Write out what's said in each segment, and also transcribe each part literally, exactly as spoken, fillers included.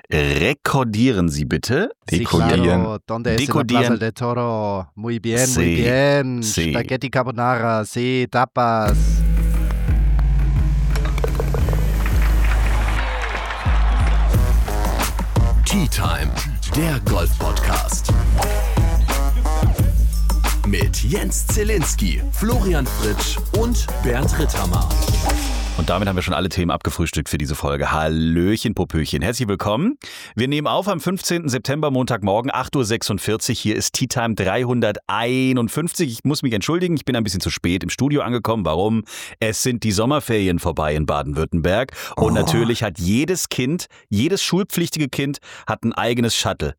rekordieren Sie bitte. Dekodieren. Sí, claro. Donde es Dekodieren. en la Plaza del Toro? Muy bien, Sí. muy bien. Sí. Spaghetti Carbonara, sí, tapas. Tea Time, der Golf-Podcast. Mit Jens Zielinski, Florian Fritsch und Bernd Ritthammer. Und damit haben wir schon alle Themen abgefrühstückt für diese Folge. Hallöchen, Popöchen. Herzlich willkommen. Wir nehmen auf am fünfzehnten September, Montagmorgen, acht Uhr sechsundvierzig. Hier ist Tea Time dreihunderteinundfünfzig. Ich muss mich entschuldigen, ich bin ein bisschen zu spät im Studio angekommen. Warum? Es sind die Sommerferien vorbei in Baden-Württemberg. Und Oh. natürlich hat jedes Kind, jedes schulpflichtige Kind hat ein eigenes Shuttle.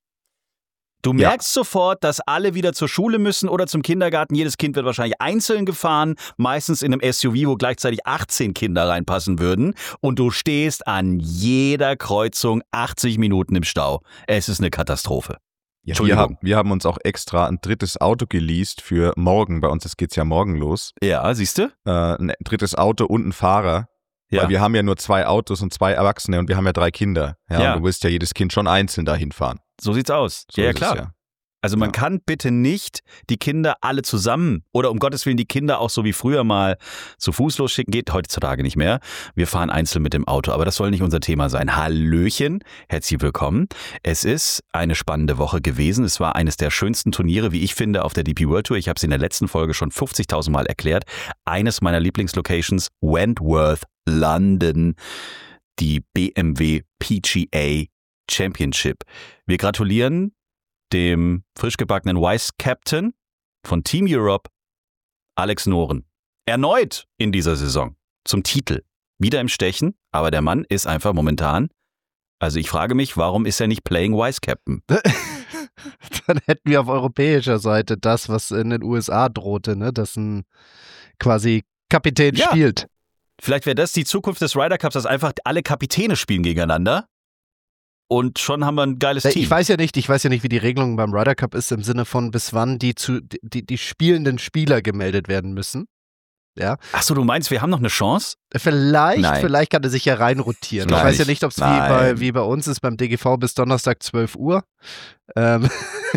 Du Ja. merkst sofort, dass alle wieder zur Schule müssen oder zum Kindergarten. Jedes Kind wird wahrscheinlich einzeln gefahren, meistens in einem S U V, wo gleichzeitig achtzehn Kinder reinpassen würden. Und du stehst an jeder Kreuzung achtzig Minuten im Stau. Es ist eine Katastrophe. Ja, wir, Entschuldigung. haben, wir haben uns auch extra ein drittes Auto geleast für morgen. Bei uns geht es ja morgen los. Ja, siehst du? Äh, ein drittes Auto und ein Fahrer. Ja. Weil wir haben ja nur zwei Autos und zwei Erwachsene und wir haben ja drei Kinder. Ja, Ja. Und du willst ja jedes Kind schon einzeln dahin fahren. So sieht's aus. So ja, ja, ist es klar. ja. Also man Ja. kann bitte nicht die Kinder alle zusammen oder um Gottes Willen die Kinder auch so wie früher mal zu Fuß losschicken. Geht heutzutage nicht mehr. Wir fahren einzeln mit dem Auto, aber das soll nicht unser Thema sein. Hallöchen, herzlich willkommen. Es ist eine spannende Woche gewesen. Es war eines der schönsten Turniere, wie ich finde, auf der D P World Tour. Ich habe es in der letzten Folge schon fünfzigtausend Mal erklärt. Eines meiner Lieblingslocations, Wentworth, London, die B M W P G A Championship. Wir gratulieren dem frisch gebackenen Vice-Captain von Team Europe, Alex Noren. Erneut in dieser Saison zum Titel. Wieder im Stechen, aber der Mann ist einfach momentan, also ich frage mich, warum ist er nicht Playing Vice-Captain? Dann hätten wir auf europäischer Seite das, was in den U S A drohte, ne? Dass ein quasi Kapitän Ja. spielt. Vielleicht wäre das die Zukunft des Ryder Cups, dass einfach alle Kapitäne spielen gegeneinander und schon haben wir ein geiles Team. Ich weiß ja nicht, ich weiß ja nicht, wie die Regelung beim Ryder Cup ist, im Sinne von bis wann die zu die, die spielenden Spieler gemeldet werden müssen. Ja. Achso, du meinst, wir haben noch eine Chance? Vielleicht, Nein. vielleicht kann er sich ja reinrotieren. Nein. Ich weiß ja nicht, ob es wie Nein. bei, wie bei uns ist beim D G V bis Donnerstag zwölf Uhr. Ähm,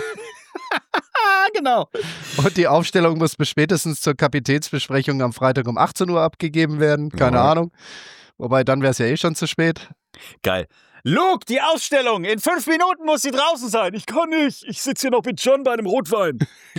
Genau. und die Aufstellung muss bis spätestens zur Kapitänsbesprechung am Freitag um achtzehn Uhr abgegeben werden. Keine Ja. Ahnung. Wobei, dann wäre es ja eh schon zu spät. Geil. Luke, die Ausstellung. In fünf Minuten muss sie draußen sein. Ich kann nicht. Ich sitze hier noch mit John bei einem Rotwein.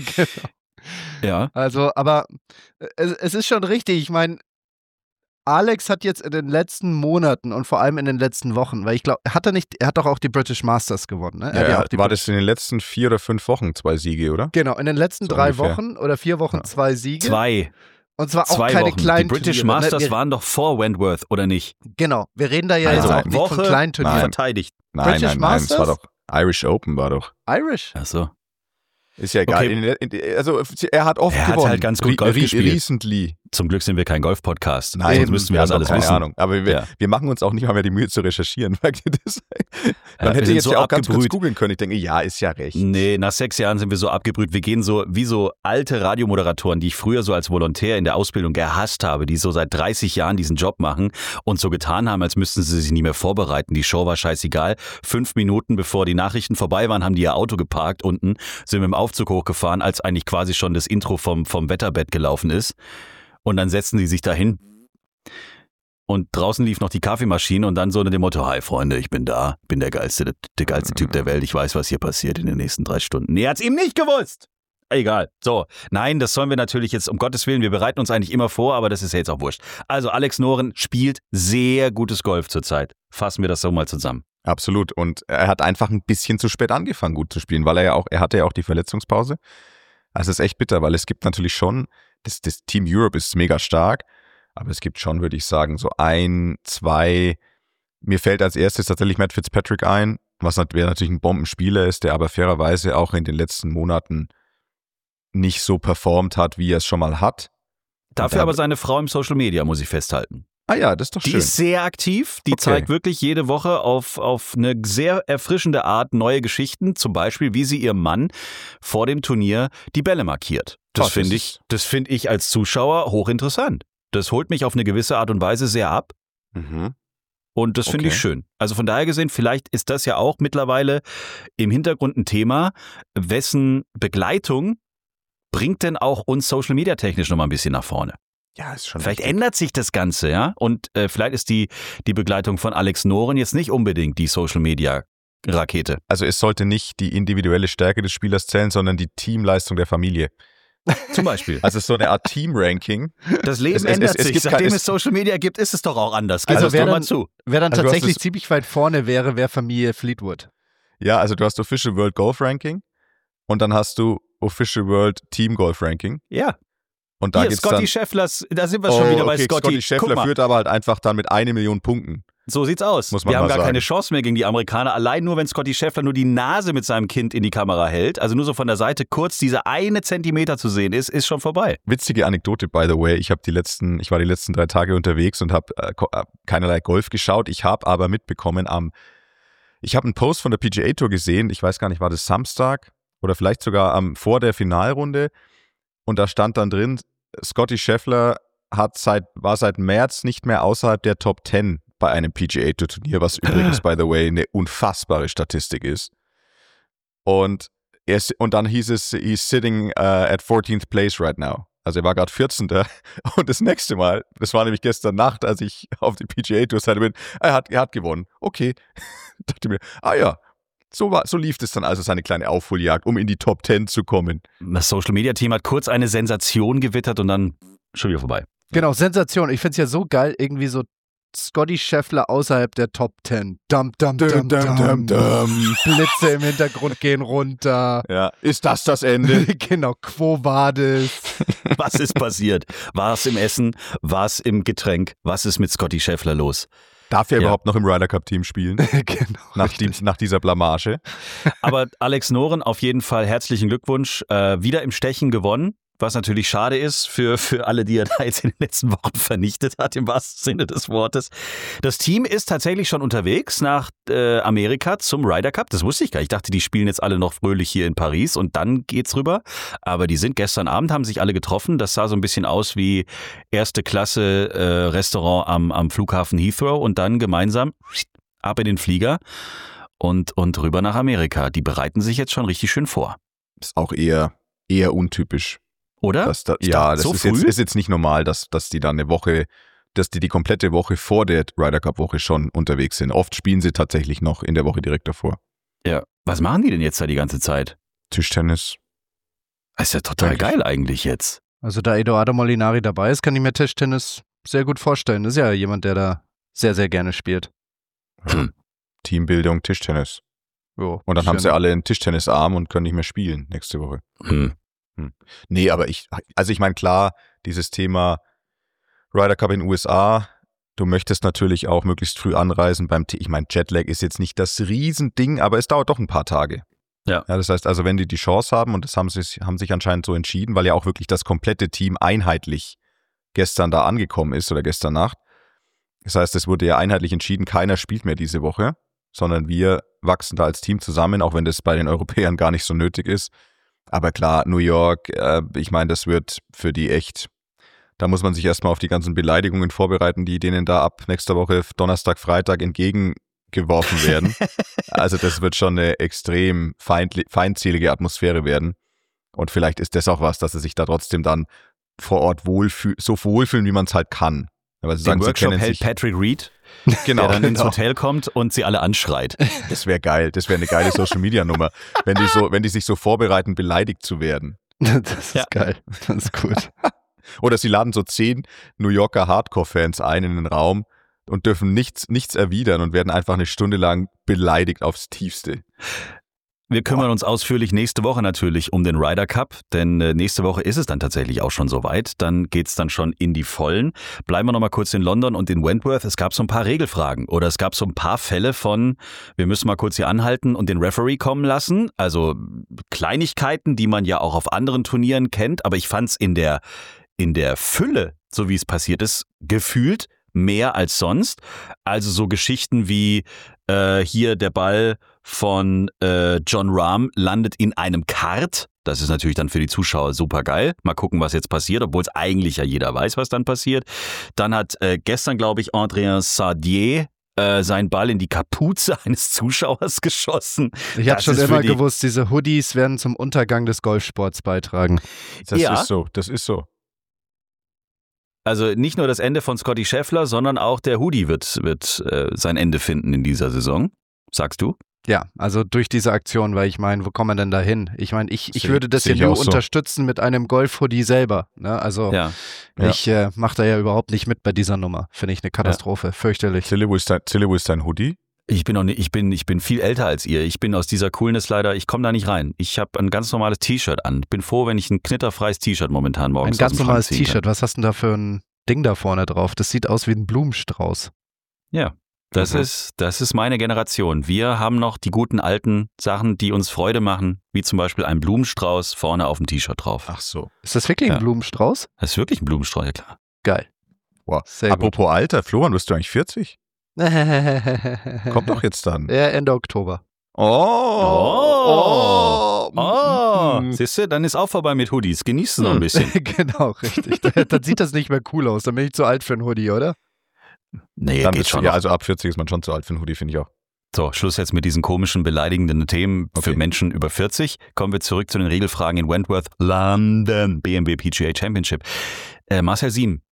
Ja. Also, aber es, es ist schon richtig. Ich meine, Alex hat jetzt in den letzten Monaten und vor allem in den letzten Wochen, weil ich glaube, hat er nicht, er hat doch auch die British Masters gewonnen, ne? Er hat Ja, auch die war Brit- das in den letzten vier oder fünf Wochen zwei Siege, oder? Genau, in den letzten So drei ungefähr. Wochen oder vier Wochen Ja. zwei Siege. Zwei. Und zwar auch Zwei keine Wochen. Die kleinen British Turniere, ne? Masters Wir, waren doch vor Wentworth, oder nicht? Genau, wir reden da ja Also, jetzt auch nicht Woche- von kleinen Turnieren. Nein. Verteidigt. Nein, British nein, nein, es war Masters? doch Irish Open war doch. Irish. Achso. Ist ja egal. Okay. In, in, also er hat oft Er hat gewonnen. halt ganz gut Golf Re- gespielt. Recently. Zum Glück sind wir kein Golf-Podcast. Nein, Sonst müssten wir wir das haben alles doch keine wissen. Ahnung. Aber wir, Ja. wir machen uns auch nicht mal mehr die Mühe zu recherchieren. Weil das, Ja, man wir hätte sind jetzt so ja auch ganz kurz abgebrüht. googeln können. Ich denke, ja, ist ja recht. Nee, nach sechs Jahren sind wir so abgebrüht. Wir gehen so wie so alte Radiomoderatoren, die ich früher so als Volontär in der Ausbildung gehasst habe, die so seit dreißig Jahren diesen Job machen und so getan haben, als müssten sie sich nie mehr vorbereiten. Die Show war scheißegal. Fünf Minuten bevor die Nachrichten vorbei waren, haben die ihr Auto geparkt unten, sind mit dem Aufzug hochgefahren, als eigentlich quasi schon das Intro vom, vom Wetterbett gelaufen ist. Und dann setzten sie sich dahin. Und draußen lief noch die Kaffeemaschine und dann so unter dem Motto, hi Freunde, ich bin da, bin der geilste, der, der geilste Typ der Welt, ich weiß, was hier passiert in den nächsten drei Stunden. Nee, er hat's ihm nicht gewusst. Egal. So, nein, das sollen wir natürlich jetzt, um Gottes Willen, wir bereiten uns eigentlich immer vor, aber das ist ja jetzt auch wurscht. Also Alex Noren spielt sehr gutes Golf zurzeit. Fassen wir das so mal zusammen. Absolut. Und er hat einfach ein bisschen zu spät angefangen, gut zu spielen, weil er ja auch, er hatte ja auch die Verletzungspause. Also es ist echt bitter, weil es gibt natürlich schon, das, das Team Europe ist mega stark, aber es gibt schon, würde ich sagen, so ein, zwei, mir fällt als erstes tatsächlich Matt Fitzpatrick ein, was wer natürlich ein Bombenspieler ist, der aber fairerweise auch in den letzten Monaten nicht so performt hat, wie er es schon mal hat. Dafür Und aber er- seine Frau im Social Media, muss ich festhalten. Ah ja, das ist doch Die schön. ist sehr aktiv, die Okay. zeigt wirklich jede Woche auf, auf eine sehr erfrischende Art neue Geschichten, zum Beispiel, wie sie ihrem Mann vor dem Turnier die Bälle markiert. Das Oh, das finde ist- ich, das finde ich als Zuschauer hochinteressant. Das holt mich auf eine gewisse Art und Weise sehr ab. Mhm. Und das finde Okay. ich schön. Also von daher gesehen, vielleicht ist das ja auch mittlerweile im Hintergrund ein Thema, wessen Begleitung bringt denn auch uns Social Media technisch nochmal ein bisschen nach vorne. Ja, ist schon Vielleicht richtig. ändert sich das Ganze, ja. Und äh, vielleicht ist die, die Begleitung von Alex Noren jetzt nicht unbedingt die Social Media Rakete. Also es sollte nicht die individuelle Stärke des Spielers zählen, sondern die Teamleistung der Familie. Zum Beispiel. Also so eine Art Team-Ranking. Das Leben Es- es- ändert es sich. gibt Seitdem kein- es Social Media gibt, ist es doch auch anders. Gib Also das wer doch mal dann- zu. Wer dann Also du hast tatsächlich es- ziemlich weit vorne wäre, wäre Familie Fleetwood. Ja, also du hast Official World Golf Ranking und dann hast du Official World Team Golf Ranking. Ja. Und da Hier, gibt's Scotty dann, Schefflers, da sind wir oh, schon wieder bei okay, Scotty. Scotty Guck Scheffler mal, führt aber halt einfach dann mit eine Million Punkten. so sieht's aus. Muss man wir haben mal gar sagen. keine Chance mehr gegen die Amerikaner. Allein nur, wenn Scotty Scheffler nur die Nase mit seinem Kind in die Kamera hält, also nur so von der Seite kurz diese eine Zentimeter zu sehen ist, ist schon vorbei. Witzige Anekdote, by the way. Ich habe die letzten, ich war die letzten drei Tage unterwegs und habe äh, ko- äh, keinerlei Golf geschaut. Ich habe aber mitbekommen am, ich habe einen Post von der P G A Tour gesehen. Ich weiß gar nicht, war das Samstag oder vielleicht sogar am vor der Finalrunde. Und da stand dann drin, Scotty Scheffler hat seit, war seit März nicht mehr außerhalb der Top Ten bei einem P G A Tour Turnier, was übrigens, by the way, eine unfassbare Statistik ist. Und, er, ist- und dann hieß es, he's sitting uh, at fourteenth place right now. Also er war gerade vierzehnter Und das nächste Mal, das war nämlich gestern Nacht, als ich auf die P G A Tour Seite bin, er hat, er hat gewonnen. Okay. Dachte mir, ah ja, so, war, so lief es dann also seine kleine Aufholjagd, um in die Top Ten zu kommen. Das Social Media Team hat kurz eine Sensation gewittert und dann schon wieder vorbei. Genau, Sensation. Ich finde es ja so geil, irgendwie so Scotty Scheffler außerhalb der Top Ten. Dum, dum, dum, dum, dum. Blitze im Hintergrund gehen runter. Ja, ist das das Ende? Genau, Quo Vadis. Was ist passiert? War es im Essen? War es im Getränk? Was ist mit Scotty Scheffler los? Darf er Ja. überhaupt noch im Ryder Cup Team spielen? Genau. Nach, die, nach dieser Blamage? Aber Alex Noren, auf jeden Fall herzlichen Glückwunsch. Äh, wieder im Stechen gewonnen, was natürlich schade ist für, für alle, die er da jetzt in den letzten Wochen vernichtet hat, im wahrsten Sinne des Wortes. Das Team ist tatsächlich schon unterwegs nach äh, Amerika zum Ryder Cup. Das wusste ich gar nicht. Ich dachte, die spielen jetzt alle noch fröhlich hier in Paris und dann geht's rüber. Aber die sind gestern Abend, haben sich alle getroffen. Das sah so ein bisschen aus wie erste Klasse äh, Restaurant am, am Flughafen Heathrow und dann gemeinsam ab in den Flieger und, und rüber nach Amerika. Die bereiten sich jetzt schon richtig schön vor. Ist auch eher, eher untypisch. Oder? Dass da, Ich ja, dachte, das so ist, jetzt, früh? ist jetzt nicht normal, dass, dass die dann eine Woche, dass die die komplette Woche vor der Ryder Cup Woche schon unterwegs sind. Oft spielen sie tatsächlich noch in der Woche direkt davor. Ja. Was machen die denn jetzt da die ganze Zeit? Tischtennis. Das ist ja total Eigentlich. geil eigentlich jetzt. Also da Edoardo Molinari dabei ist, kann ich mir Tischtennis sehr gut vorstellen. Das ist ja jemand, der da sehr, sehr gerne spielt. Hm. Teambildung, Tischtennis. Jo, Und dann haben schön. sie alle einen Tischtennisarm und können nicht mehr spielen nächste Woche. Hm. Nee, aber ich, also ich meine, klar, dieses Thema Ryder Cup in den U S A, du möchtest natürlich auch möglichst früh anreisen beim, T- ich meine, Jetlag ist jetzt nicht das Riesending, aber es dauert doch ein paar Tage. Ja. Ja, das heißt also, wenn die die Chance haben, und das haben sie haben sich anscheinend so entschieden, weil ja auch wirklich das komplette Team einheitlich gestern da angekommen ist oder gestern Nacht. Das heißt, es wurde ja einheitlich entschieden, keiner spielt mehr diese Woche, sondern wir wachsen da als Team zusammen, auch wenn das bei den Europäern gar nicht so nötig ist. Aber klar, New York, äh, ich meine, das wird für die echt, da muss man sich erstmal auf die ganzen Beleidigungen vorbereiten, die denen da ab nächster Woche Donnerstag, Freitag entgegengeworfen werden. Also das wird schon eine extrem feindli- feindselige Atmosphäre werden. Und vielleicht ist das auch was, dass sie sich da trotzdem dann vor Ort wohlfühl- so wohlfühlen, wie man es halt kann. Weil sie Den sagen, sie Workshop kennen hält sich. Patrick Reed, Genau, der dann ins genau. Hotel kommt und sie alle anschreit. Das wäre geil. Das wäre eine geile Social-Media-Nummer, wenn die so, wenn die sich so vorbereiten, beleidigt zu werden. Das ist Ja. geil. Das ist gut. Oder sie laden so zehn New Yorker Hardcore-Fans ein in den Raum und dürfen nichts, nichts erwidern und werden einfach eine Stunde lang beleidigt aufs Tiefste. Wir kümmern uns ausführlich nächste Woche natürlich um den Ryder Cup, denn äh, nächste Woche ist es dann tatsächlich auch schon soweit. Dann geht's dann schon in die Vollen. Bleiben wir noch mal kurz in London und in Wentworth. Es gab so ein paar Regelfragen oder es gab so ein paar Fälle von, wir müssen mal kurz hier anhalten und den Referee kommen lassen. Also Kleinigkeiten, die man ja auch auf anderen Turnieren kennt. Aber ich fand's in der, in der Fülle, so wie es passiert ist, gefühlt mehr als sonst. Also so Geschichten wie äh, hier der Ball von äh, John Rahm landet in einem Kart. Das ist natürlich dann für die Zuschauer super geil. Mal gucken, was jetzt passiert, obwohl es eigentlich ja jeder weiß, was dann passiert. Dann hat äh, gestern, glaube ich, Adrien Sardier äh, seinen Ball in die Kapuze eines Zuschauers geschossen. Ich habe schon ist immer für die- gewusst, diese Hoodies werden zum Untergang des Golfsports beitragen. Das Ja. ist so, das ist so. Also nicht nur das Ende von Scotty Scheffler, sondern auch der Hoodie wird, wird äh, sein Ende finden in dieser Saison. Sagst du? Ja, also durch diese Aktion, weil ich meine, wo kommen wir denn da hin? Ich meine, ich, ich Seh- würde das seh ja ich nur auch so. unterstützen mit einem Golf-Hoodie selber. Ne? Also Ja. Ja. ich äh, mache da ja überhaupt nicht mit bei dieser Nummer. Finde ich eine Katastrophe, fürchterlich. Zille, wo ist dein, Zille, wo ist dein Hoodie? Ich bin, noch nicht, ich, bin, ich bin viel älter als ihr. Ich bin aus dieser Coolness leider, ich komme da nicht rein. Ich habe ein ganz normales T-Shirt an. Bin froh, wenn ich ein knitterfreies T-Shirt momentan Ein morgens ganz aus dem normales Schrank ziehen kann. T-Shirt. Was hast du denn da für ein Ding da vorne drauf? Das sieht aus wie ein Blumenstrauß. Ja, das, Mhm. ist, das ist meine Generation. Wir haben noch die guten alten Sachen, die uns Freude machen, wie zum Beispiel ein Blumenstrauß vorne auf dem T-Shirt drauf. Ach so. Ist das wirklich Ja. ein Blumenstrauß? Das ist wirklich ein Blumenstrauß, ja klar. Geil. Wow. Sehr Apropos Alter, Florian, bist du eigentlich vierzig? gut. Kommt doch jetzt dann. Ja, Ende Oktober. Oh. Oh, Mm. siehst du, dann ist auch vorbei mit Hoodies. Genießt es noch ein bisschen. Genau, richtig. Dann, dann sieht das nicht mehr cool aus. Dann bin ich zu alt für ein Hoodie, oder? Nee, Dann geht bist schon du, ja, noch. also ab vierzig ist man schon zu alt für einen Hoodie, finde ich auch. So, Schluss jetzt mit diesen komischen, beleidigenden Themen für Okay. Menschen über vierzig. Kommen wir zurück zu den Regelfragen in Wentworth, London, B M W P G A Championship. Äh, Marcel Siem.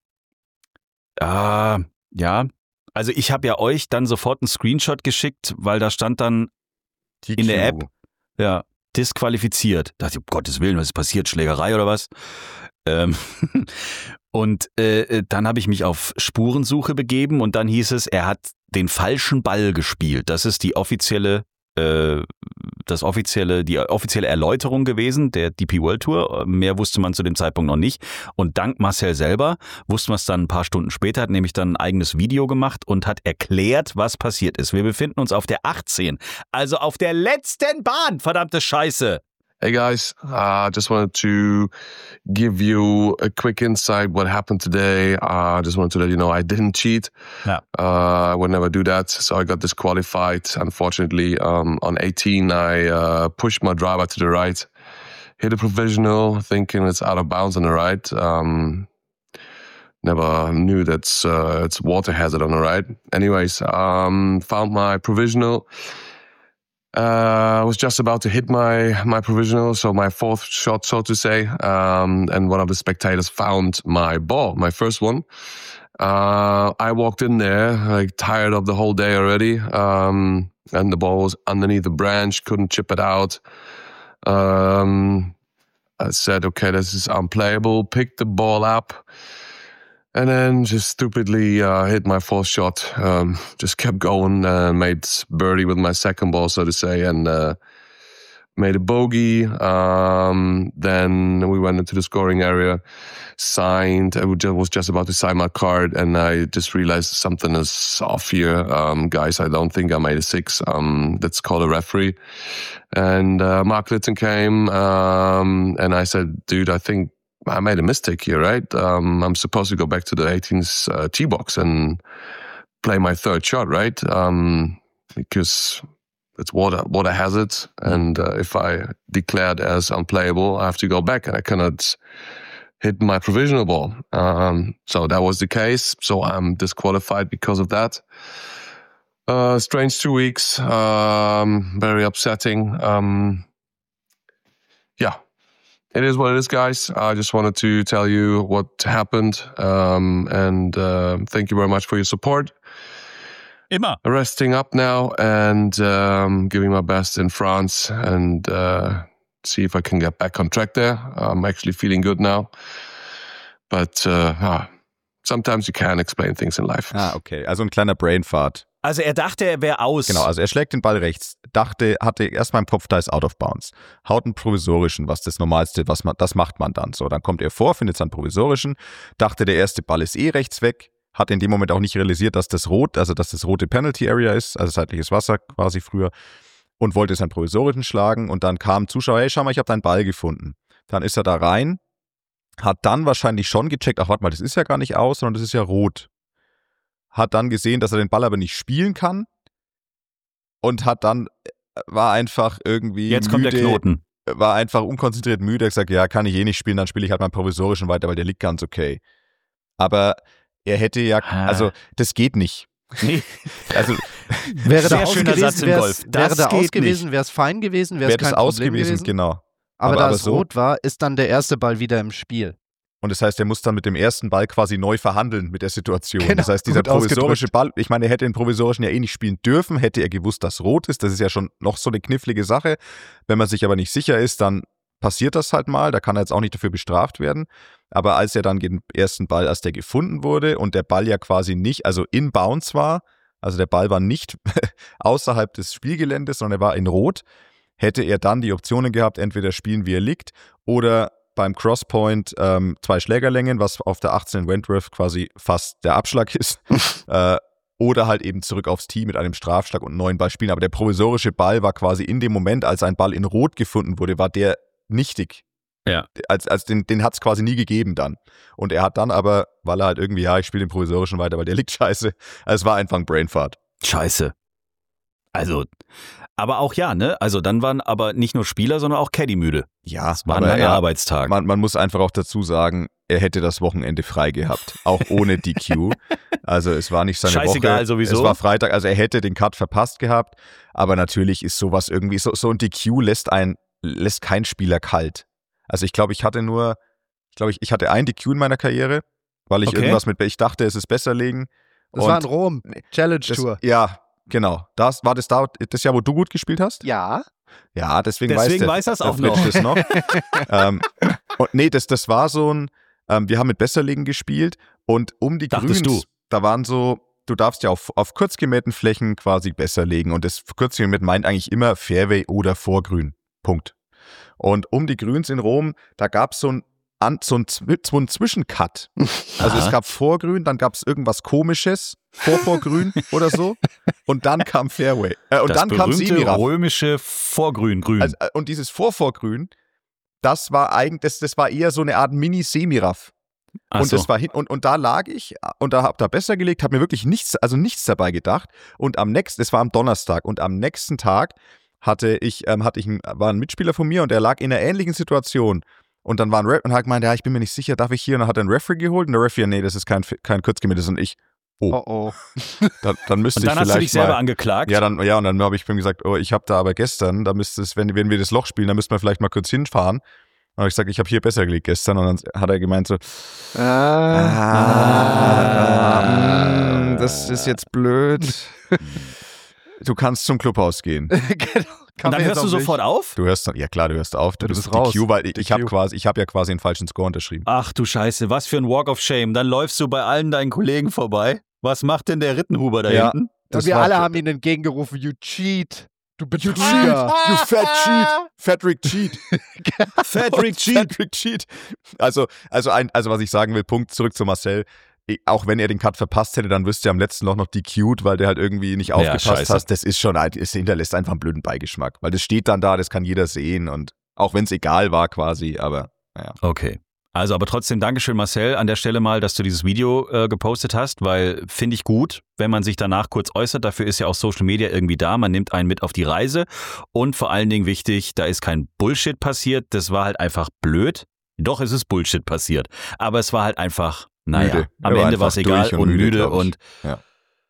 Ah, ja. Also ich habe ja euch dann sofort einen Screenshot geschickt, weil da stand dann, In der App? ja, disqualifiziert. Da dachte ich, um Gottes Willen, was ist passiert? Schlägerei oder was? Ähm, und äh, dann habe ich mich auf Spurensuche begeben und dann hieß es, er hat den falschen Ball gespielt. Das ist die offizielle, äh, das offizielle, die offizielle Erläuterung gewesen der D P World Tour. Mehr wusste man zu dem Zeitpunkt noch nicht. Und dank Marcel selber wussten wir es dann ein paar Stunden später, hat nämlich dann ein eigenes Video gemacht und hat erklärt, was passiert ist. Wir befinden uns auf der achtzehn, also auf der letzten Bahn, verdammte Scheiße. Hey guys, I uh, just wanted to give you a quick insight what happened today. I uh, just wanted to let you know I didn't cheat. Yeah. Uh, I would never do that. So I got disqualified. Unfortunately, um, on eighteen, I uh, pushed my driver to the right, hit a provisional, thinking it's out of bounds on the right. Um, never knew that's uh, it's water hazard on the right. Anyways, um, found my provisional. Uh, I was just about to hit my my provisional, so my fourth shot, so to say, um, and one of the spectators found my ball, my first one. Uh, I walked in there, like tired of the whole day already, um, and the ball was underneath the branch, couldn't chip it out. Um, I said, okay, this is unplayable, picked the ball up, and then just stupidly uh, hit my fourth shot. Um, just kept going, uh, made birdie with my second ball, so to say, and uh, made a bogey. Um, then we went into the scoring area, signed. I was just about to sign my card, and I just realized something is off here. Um, guys, I don't think I made a six. Um, let's call a referee. And uh, Mark Litton came, um, and I said, dude, I think I made a mistake here, right? Um, I'm supposed to go back to the eighteenth uh, tee box and play my third shot, right? Um, because it's water, water hazard. And uh, if I declared as unplayable, I have to go back and I cannot hit my provisional ball. Um, so that was the case. So I'm disqualified because of that. Uh, strange two weeks. Um, very upsetting. Um, yeah. It is what it is, guys. I just wanted to tell you what happened, um, and uh, thank you very much for your support. Immer. Resting up now and um, giving my best in France and uh, see if I can get back on track there. I'm actually feeling good now. But uh, ah, sometimes you can't explain things in life. Ah, okay. Also ein kleiner Brainfart. Also er dachte, er wäre aus. Genau, also er schlägt den Ball rechts, dachte, hatte erstmal im Kopf, da ist out of bounds. Haut einen provisorischen, was das Normalste, was man, das macht man dann. So, dann kommt er vor, findet seinen provisorischen, dachte, der erste Ball ist eh rechts weg, hat in dem Moment auch nicht realisiert, dass das rot, also dass das rote Penalty Area ist, also seitliches Wasser quasi früher, und wollte seinen provisorischen schlagen und dann kam ein Zuschauer, hey, schau mal, ich habe deinen Ball gefunden. Dann ist er da rein, hat dann wahrscheinlich schon gecheckt, ach warte mal, das ist ja gar nicht aus, sondern das ist ja rot. Hat dann gesehen, dass er den Ball aber nicht spielen kann und hat dann, war einfach irgendwie Jetzt kommt müde, der Knoten. war einfach unkonzentriert müde, hat gesagt, ja, kann ich eh nicht spielen, dann spiele ich halt meinen provisorischen weiter, weil der liegt ganz okay. Aber er hätte ja, Ah. also das geht nicht. Nee. Also Wäre Sehr da schöner aus Satz gewesen, im wär's- Golf. Wäre Das da aus geht gewesen, wäre es fein gewesen, wäre es wäre das kein aus Problem gewesen, gewesen. genau. Aber, Aber- da aber es so- rot war, ist dann der erste Ball wieder im Spiel. Und das heißt, er muss dann mit dem ersten Ball quasi neu verhandeln mit der Situation. Genau, das heißt, dieser gut provisorische ausgedrückt. Ball, ich meine, er hätte den provisorischen ja eh nicht spielen dürfen, hätte er gewusst, dass rot ist. Das ist ja schon noch so eine knifflige Sache. Wenn man sich aber nicht sicher ist, dann passiert das halt mal. Da kann er jetzt auch nicht dafür bestraft werden. Aber als er dann den ersten Ball, als der gefunden wurde und der Ball ja quasi nicht, also in Bounds war, also der Ball war nicht außerhalb des Spielgeländes, sondern er war in Rot, hätte er dann die Optionen gehabt, entweder spielen, wie er liegt, oder beim Crosspoint ähm, zwei Schlägerlängen, was auf der achtzehn Wentworth quasi fast der Abschlag ist, äh, oder halt eben zurück aufs Tee mit einem Strafschlag und einen neuen Ball spielen. Aber der provisorische Ball war quasi in dem Moment, als ein Ball in Rot gefunden wurde, war der nichtig. Ja. Als, als den, den hat es quasi nie gegeben dann. Und er hat dann aber, weil er halt irgendwie, ja, ich spiele den provisorischen weiter, weil der liegt scheiße. Also es war einfach ein Brainfart. Scheiße. Also, aber auch ja, ne? Also dann waren aber nicht nur Spieler, sondern auch Caddy müde. Ja, Es war ein aber langer er, Arbeitstag. man, man muss einfach auch dazu sagen, er hätte das Wochenende frei gehabt, auch ohne D Q. Also es war nicht seine Scheißegal Woche. sowieso. Es war Freitag, also er hätte den Cut verpasst gehabt, aber natürlich ist sowas irgendwie, so, so ein D Q lässt ein, lässt kein Spieler kalt. Also ich glaube, ich hatte nur, ich glaube, ich, ich hatte ein D Q in meiner Karriere, weil ich Okay. irgendwas mit, ich dachte, es ist besser legen. Das Und war in Rom. Challenge das, Tour. ja, genau. Das war das, da, das Jahr, wo du gut gespielt hast? Ja. Ja, deswegen, Deswegen weiß, der, weiß er's der auch noch. Fletch das noch. ähm, und nee, das, das war so ein, ähm, wir haben mit Besserlegen gespielt und um die Dachtest Grüns, du? da waren so, du darfst ja auf, auf kurz gemähten Flächen quasi besser legen und das kurz gemäht meint eigentlich immer Fairway oder Vorgrün. Punkt. Und um die Grüns in Rom, da gab es so ein An, so ein, Zwi- so ein Zwischencut. Also Aha. es gab Vorgrün, dann gab es irgendwas Komisches, Vorvorgrün oder so. Und dann kam Fairway. Äh, und das dann kam berühmte Semiraff. römische Vorgrün-Grün. Also, äh, und dieses Vorvorgrün, das war eigentlich, das, das war eher so eine Art Mini-Semiraff. Ach Und so. das war hin, und, und da lag ich und da hab da besser gelegt, habe mir wirklich nichts, also nichts dabei gedacht. Und am nächsten, es war am Donnerstag, und am nächsten Tag hatte ich, ähm, hatte ich einen, war ein Mitspieler von mir und der lag in einer ähnlichen Situation. Und dann war ein Ref und hat gemeint, ja, ich bin mir nicht sicher, darf ich hier? Und dann hat er einen Referee geholt und der Referee, nee, das ist kein, kein kurzgemähtes. Und ich, Oh oh. dann, dann müsste Und dann ich hast vielleicht du dich selber mal, angeklagt. ja, dann, ja, und dann habe ich ihm gesagt, oh, ich habe da aber gestern, da müsste es, wenn, wenn wir das Loch spielen, dann müssten wir vielleicht mal kurz hinfahren. Dann habe ich gesagt, ich habe hier besser gelegt gestern. Und dann hat er gemeint so, ah, das ist jetzt blöd. Du kannst zum Clubhaus gehen. Genau. Und dann hörst du sofort auf? Du hörst dann, ja klar, du hörst auf, du, Du bist bist raus. D Q, weil ich, ich habe D Q. quasi, ich habe ja quasi einen falschen Score unterschrieben. Ach du Scheiße, was für ein Walk of Shame. Dann läufst du bei allen deinen Kollegen vorbei. Was macht denn der Rittenhuber da Ja. hinten? Und wir alle haben ihn entgegengerufen, you cheat. Du Betrüger. You fat cheat. Fedrick cheat. Fedrick Cheat. Fedrick cheat. Also, also, ein, also was ich sagen will, Punkt zurück zu Marcel. Auch wenn er den Cut verpasst hätte, dann wirst du ja am letzten Loch noch D Q'd, weil der halt irgendwie nicht aufgepasst scheiße. hast. Das ist schon, ein- es hinterlässt einfach einen blöden Beigeschmack. Weil das steht dann da, das kann jeder sehen. Und auch wenn es egal war quasi, aber naja. Okay. Also, aber trotzdem Dankeschön, Marcel, an der Stelle mal, dass du dieses Video äh, gepostet hast, weil finde ich gut, wenn man sich danach kurz äußert. Dafür ist ja auch Social Media irgendwie da. Man nimmt einen mit auf die Reise. Und vor allen Dingen wichtig, da ist kein Bullshit passiert. Das war halt einfach blöd. Doch, es ist Bullshit passiert. Aber es war halt einfach, naja, Müde. am Er war Ende war einfach es egal durch und und müde, müde. glaub ich. Und Ja.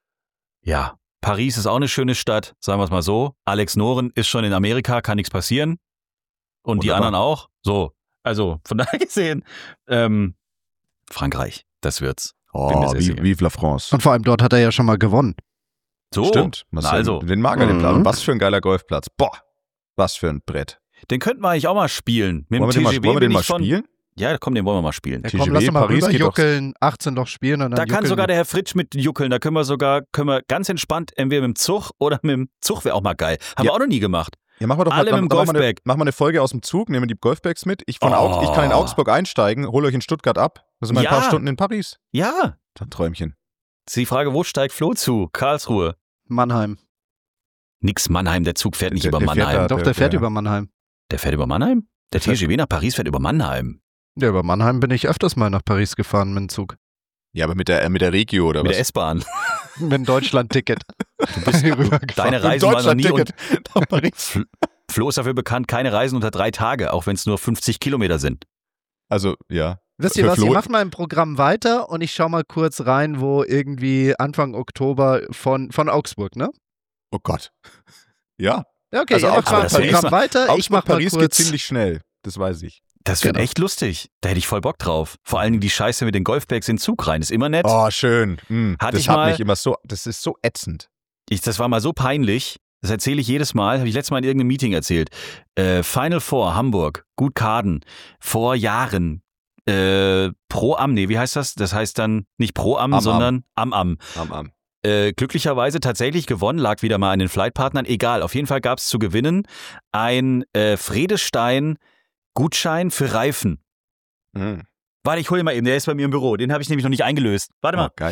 ja, Paris ist auch eine schöne Stadt, sagen wir es mal so. Alex Noren ist schon in Amerika, kann nichts passieren. Und die Wunderbar. anderen auch. So, also von daher gesehen, ähm, Frankreich, das wird's. Bin mir Oh, sehr wie, sicher. vive la France. Und vor allem dort hat er ja schon mal gewonnen. So, Stimmt. Marcel, also, den mag er, den Mhm. Plan. Und was für ein geiler Golfplatz. Boah, was für ein Brett. den könnten wir eigentlich auch mal spielen. Mit Wollen wir dem den mal, T G W wollen wir bin den mal ich von, spielen? Ja, komm, den wollen wir mal spielen. Ja, T G komm, W lass doch mal Paris rüber geht doch- juckeln, achtzehn Loch spielen und dann Da kann juckeln. sogar der Herr Fritsch mit juckeln. Da können wir sogar, können wir ganz entspannt, entweder mit dem Zug oder mit dem Zug wäre auch mal geil. Haben Ja. wir auch noch nie gemacht. Ja, machen wir doch Alle mal, mit dem dann machen wir eine, Golfbag. machen wir eine Folge aus dem Zug, nehmen die Golfbags mit. Ich, von Oh. Augs, ich kann in Augsburg einsteigen, hole euch in Stuttgart ab. Da sind wir Ja. ein paar Stunden in Paris. Ja. Dann Träumchen. Ist die Frage, wo steigt Flo zu? Karlsruhe. Mannheim. Nix Mannheim, der Zug fährt nicht Der- über der fährt Mannheim. da- Doch, der- der fährt der- über Mannheim. Der fährt über Mannheim? Der fährt- T G W nach Paris fährt über Mannheim. Ja, über Mannheim bin ich öfters mal nach Paris gefahren mit dem Zug. Ja, aber mit der, äh, mit der Regio oder Mit was? der S-Bahn. Mit dem Deutschland-Ticket. Du bist, Rübergefahren. deine Mit Reisen waren noch nie. Und Deutschland-Ticket nach Paris. Flo ist dafür bekannt, keine Reisen unter drei Tage, auch wenn es nur fünfzig Kilometer sind. Also, ja. Wisst ihr für was, Flo- ihr macht mal im Programm weiter und ich schau mal kurz rein, wo irgendwie Anfang Oktober von, von Augsburg, ne? Oh Gott. Ja. Ja, okay, Also ihr macht Augsburg- mal im das wär Programm echt weiter, ich Augsburg, mach mal Paris geht kurz. ziemlich schnell, das weiß ich. Das wird Genau. echt lustig. Da hätte ich voll Bock drauf. Vor allen Dingen die Scheiße mit den Golfbags in den Zug rein. Ist immer nett. Oh, schön. Mm, Hatte das ich hat mal- mich immer so, das ist so ätzend. Ich, das war mal so peinlich. Das erzähle ich jedes Mal. Habe ich letztes Mal in irgendeinem Meeting erzählt. Äh, Final Four, Hamburg, Gutkaden. Vor Jahren. Äh, Pro Am, nee, wie heißt das? Das heißt dann nicht Pro Am, Am, sondern Am Am. Am, am. Äh, glücklicherweise tatsächlich gewonnen, lag wieder mal an den Flightpartnern. Egal, auf jeden Fall gab es zu gewinnen ein äh, Fredestein-Gutschein für Reifen. Mm. Warte, ich hole ihn mal eben, der ist bei mir im Büro. Den habe ich nämlich noch nicht eingelöst. Warte mal. Oh, geil.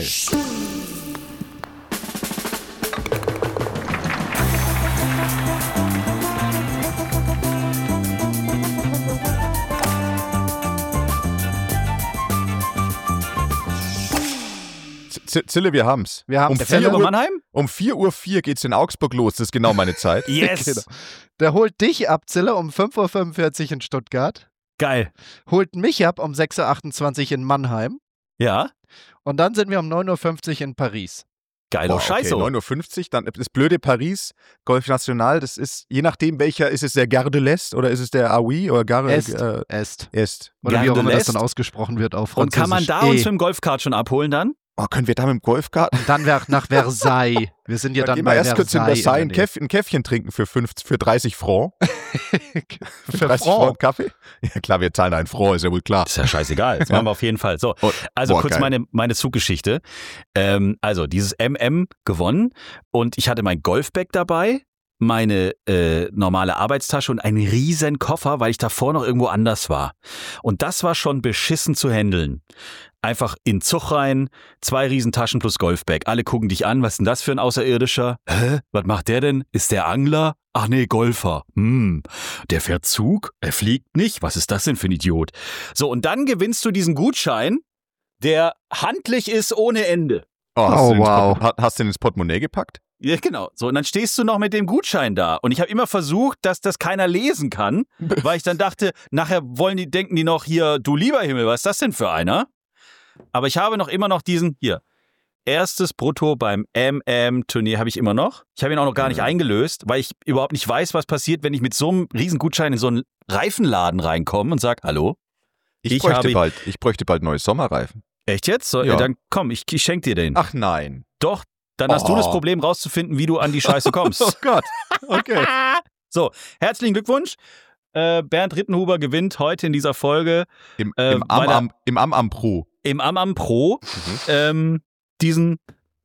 Z- Zille, wir haben's. Wir haben um der vier Fälle- Über Uhr, Mannheim? um vier Uhr vier geht's in Augsburg los. Das ist genau meine Zeit. Yes! Genau. Der holt dich ab, Zille, um fünf Uhr fünfundvierzig in Stuttgart, Geil. holt mich ab um sechs Uhr achtundzwanzig in Mannheim Ja, und dann sind wir um neun Uhr fünfzig in Paris. geil. Boah, Oh, scheiße. Okay, neun Uhr fünfzig, dann das blöde Paris, Golf National, das ist, je nachdem welcher, ist es der Gare de l'Est oder ist es der Aoui oder Gare Est. äh, Est. Est. Oder Gare wie auch de immer das l'Est. dann ausgesprochen wird auf Und Französisch. kann man da Eh. uns mit dem Golfkart schon abholen dann? Oh, können wir da mit dem Golfkart? Dann wär- nach Versailles. Wir sind ja Dann dann gehen bei wir erst kurz in Versailles. Versailles ein, in der Käff, ein Käffchen trinken für, fünf, für dreißig Franc. Nähe. Für dreißig Franc. Franc Kaffee? Ja klar, wir zahlen einen Franc, ist ja wohl klar. Ist ja scheißegal. Das Ja. machen wir auf jeden Fall. So, Und- also boah, kurz geil. meine, meine Zuggeschichte. Ähm, also dieses M M gewonnen und ich hatte mein Golfbag dabei, meine äh, normale Arbeitstasche und einen riesen Koffer, weil ich davor noch irgendwo anders war. Und das war schon beschissen zu handeln. Einfach in den Zug rein, zwei Riesentaschen plus Golfbag. Alle gucken dich an, was ist denn das für ein Außerirdischer? Hä? Was macht der denn? Ist der Angler? Ach nee, Golfer. Hm. Der fährt Zug? Er fliegt nicht? Was ist das denn für ein Idiot? So, und dann gewinnst du diesen Gutschein, der handlich ist ohne Ende. Oh, hast, Oh, du den ins wow. Port- hast du den ins Portemonnaie gepackt? Ja, genau. So, und dann stehst du noch mit dem Gutschein da. Und ich habe immer versucht, dass das keiner lesen kann, weil ich dann dachte, nachher wollen die, denken die noch hier, du lieber Himmel, was ist das denn für einer? Aber ich habe noch immer noch diesen, hier, erstes Brutto beim M M-Turnier habe ich immer noch. Ich habe ihn auch noch gar nicht eingelöst, weil ich überhaupt nicht weiß, was passiert, wenn ich mit so einem riesen Gutschein in so einen Reifenladen reinkomme und sage, hallo? Ich, Ich bräuchte habe- bald, ich bräuchte bald neue Sommerreifen. Echt jetzt? So, Ja. Dann komm, ich, ich schenke dir den. Ach nein. Doch, dann hast du Oh. das Problem rauszufinden, wie du an die Scheiße kommst. Oh Gott. Okay. So, herzlichen Glückwunsch. Äh, Bernd Rittenhuber gewinnt heute in dieser Folge Im, Äh, im, Am, weil er- Am, im Am Am Pro. im Am Am Pro ähm, diesen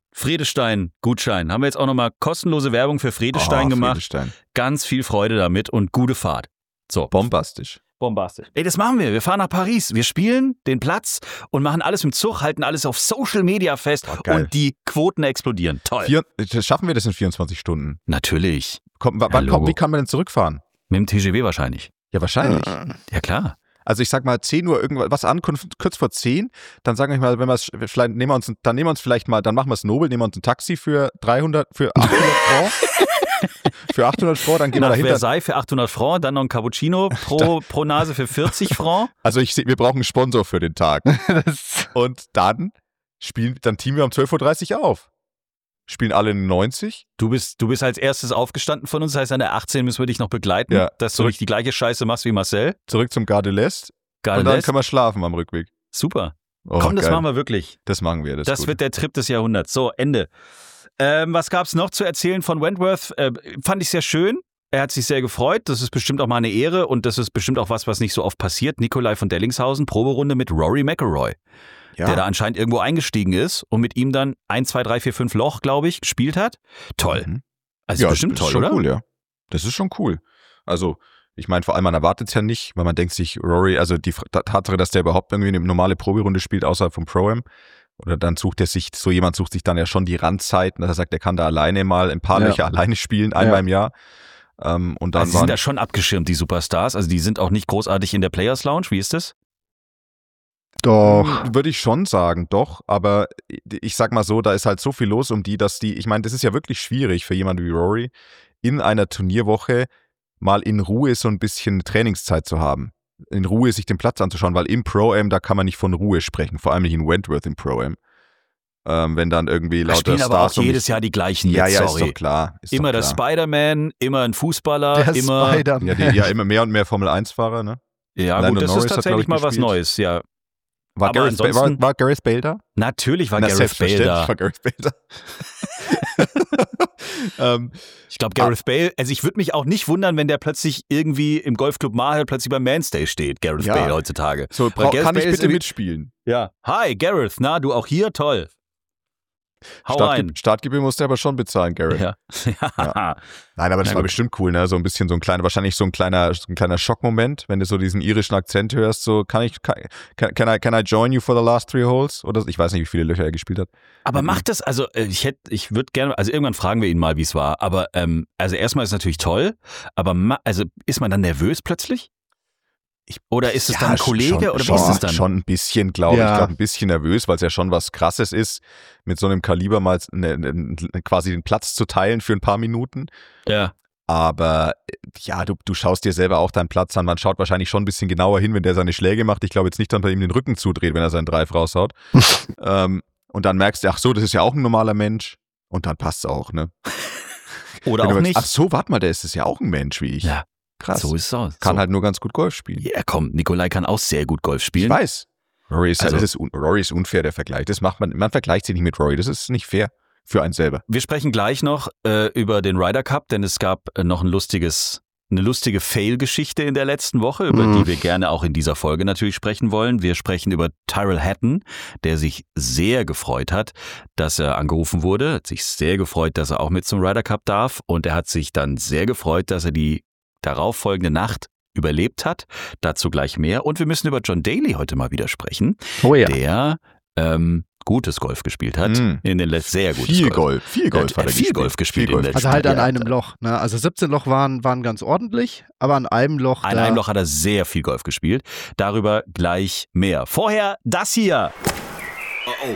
Fredestein-Gutschein. Haben wir jetzt auch nochmal kostenlose Werbung für Fredestein Oh, gemacht. Friedestein. Ganz viel Freude damit und gute Fahrt. So, Bombastisch. bombastisch. Ey, das machen wir. Wir fahren nach Paris. Wir spielen den Platz und machen alles im Zug, halten alles auf Social Media fest Boah, geil. und die Quoten explodieren. Toll. Vier, schaffen wir das in vierundzwanzig Stunden? Natürlich. Komm, wa- Ja, wann, komm, Logo. wie kann man denn zurückfahren? Mit dem T G W wahrscheinlich. Ja, wahrscheinlich. Ja, klar. Also ich sag mal zehn Uhr irgendwas, was Ankunft, kurz vor zehn, dann sagen wir mal, wenn wir es, vielleicht nehmen wir uns, dann nehmen wir uns vielleicht mal, dann machen wir es nobel, nehmen wir uns ein Taxi für dreihundert, für achthundert Franc. Für achthundert Franc, dann gehen wir Nach dahinter. Versailles für achthundert Franc, dann noch ein Cappuccino pro, pro Nase für vierzig Franc. Also ich sehe, wir brauchen einen Sponsor für den Tag. Das- Und dann spielen, dann teamen wir um zwölf Uhr dreißig auf. Spielen alle neunzig. Du bist, du bist als erstes aufgestanden von uns, das heißt an der achtzehn müssen wir dich noch begleiten, Ja, dass du zurück. nicht die gleiche Scheiße machst wie Marcel. Zurück zum Gare de l'Est. Geil, Und dann können wir schlafen am Rückweg. super. Oh, Komm, das geil. machen wir wirklich. Das machen wir. Das, Das, ist gut. wird der Trip des Jahrhunderts. So, Ende. Ähm, was gab's noch zu erzählen von Wentworth? Äh, fand ich sehr schön. Er hat sich sehr gefreut. Das ist bestimmt auch mal eine Ehre und das ist bestimmt auch was, was nicht so oft passiert. Nikolai von Dellingshausen, Proberunde mit Rory McIlroy, ja. der da anscheinend irgendwo eingestiegen ist und mit ihm dann eins, zwei, drei, vier, fünf Loch, glaube ich, gespielt hat. Toll. Mhm. Also ja, bestimmt das toll, ist schon oder? cool, ja. Das ist schon cool. Also, ich meine, vor allem, man erwartet es ja nicht, weil man denkt sich, Rory, also die F- Tatsache, dass der überhaupt irgendwie eine normale Proberunde spielt, außerhalb vom Pro-Am, oder dann sucht er sich, so jemand sucht sich dann ja schon die Randzeiten, dass er sagt, er kann da alleine mal ein paar Ja. Löcher alleine spielen, einmal Ja. im Jahr. Ähm, und dann Also die waren, sind da schon abgeschirmt, die Superstars. Also die sind auch nicht großartig in der Players Lounge. Wie ist das? Doch. Würde ich schon sagen, doch, aber ich sag mal so, da ist halt so viel los um die, dass die, ich meine, das ist ja wirklich schwierig für jemanden wie Rory, in einer Turnierwoche mal in Ruhe so ein bisschen Trainingszeit zu haben. in Ruhe sich den Platz anzuschauen, weil im Pro-Am, da kann man nicht von Ruhe sprechen, vor allem nicht in Wentworth im Pro-Am. Ähm, wenn dann irgendwie Da lauter spielen aber Stars auch um jedes dich- Jahr die gleichen Ja, mit, ja, ist sorry. doch klar. Ist Immer doch der klar. Spider-Man, immer ein Fußballer, Der immer. Spider-Man. Ja, die, ja, immer mehr und mehr Formel eins Fahrer, ne? Ja, Lando gut, das Norris ist hat, tatsächlich glaub mal ich, was gespielt. Neues, ja. War, Aber Gareth, Ba- ansonsten- war, war Gareth Bale da? Natürlich war Na, Gareth Bale selbstverständlich da. war Gareth Bale da. ähm, Ich glaube, Gareth Bale, also ich würde mich auch nicht wundern, wenn der plötzlich irgendwie im Golfclub Mahal plötzlich beim Manstay steht, Gareth Ja. Bale heutzutage. so, Weil bra- Gareth kann ich Bale ist bitte irgendwie- mitspielen? Ja. Hi, Gareth, na, du auch hier? Toll. Hau Startge ein. Startgebühr musste er aber schon bezahlen, Gareth. Ja. ja. Nein, aber das Na war gut. bestimmt cool, ne? So ein bisschen so ein kleiner, wahrscheinlich so ein kleiner, so ein kleiner Schockmoment, wenn du so diesen irischen Akzent hörst, so, kann ich, kann, can, I, can I join you for the last three holes? Oder ich weiß nicht, wie viele Löcher er gespielt hat. Aber macht das, also äh, ich hätte, ich würde gerne, also irgendwann fragen wir ihn mal, wie es war. Aber ähm, also erstmal ist es natürlich toll, aber ma, also ist man dann nervös plötzlich? Ich, Oder ist es dann ein sch- Kollege schon, oder wie schon, ist es dann? Schon ein bisschen, glaube Ja. ich, glaube ein bisschen nervös, weil es ja schon was Krasses ist, mit so einem Kaliber mal ne, ne, quasi den Platz zu teilen für ein paar Minuten. Ja. Aber äh, ja, du, du schaust dir selber auch deinen Platz an. Man schaut wahrscheinlich schon ein bisschen genauer hin, wenn der seine Schläge macht. Ich glaube jetzt nicht, dass man ihm den Rücken zudreht, wenn er seinen Drive raushaut. ähm, und dann merkst du, ach so, das ist ja auch ein normaler Mensch. Und dann passt es auch, ne? Oder Wenn du auch merkst, nicht. ach so, warte mal, der ist es ja auch ein Mensch wie ich. Ja, Krass. so ist es aus. Kann so. halt nur ganz gut Golf spielen. Ja, komm, Nikolai kann auch sehr gut Golf Ich spielen. weiß. Rory ist, Also- das ist, un- Rory ist unfair, der Vergleich. Das macht man, man vergleicht sich nicht mit Rory. Das ist nicht fair für einen selber. Wir sprechen gleich noch äh, über den Ryder Cup, denn es gab äh, noch ein lustiges, eine lustige Fail-Geschichte in der letzten Woche, über Mhm. die wir gerne auch in dieser Folge natürlich sprechen wollen. Wir sprechen über Tyrrell Hatton, der sich sehr gefreut hat, dass er angerufen wurde, hat sich sehr gefreut, dass er auch mit zum Ryder Cup darf und er hat sich dann sehr gefreut, dass er die darauffolgende Nacht überlebt hat. Dazu gleich mehr. Und wir müssen über John Daly heute mal wieder sprechen, Oh ja. der ähm, gutes Golf gespielt hat. Mhm. In den letzten sehr gutes Viel Golf. Golf. Viel Golf Ja, hat er viel gespielt. Golf gespielt Viel in Golf. der- Also halt an Ja, einem da- Loch. Ne? Also siebzehn Loch waren, waren ganz ordentlich, aber an einem Loch. An da, einem Loch hat er sehr viel Golf gespielt. Darüber gleich mehr. Vorher das hier. Oh oh.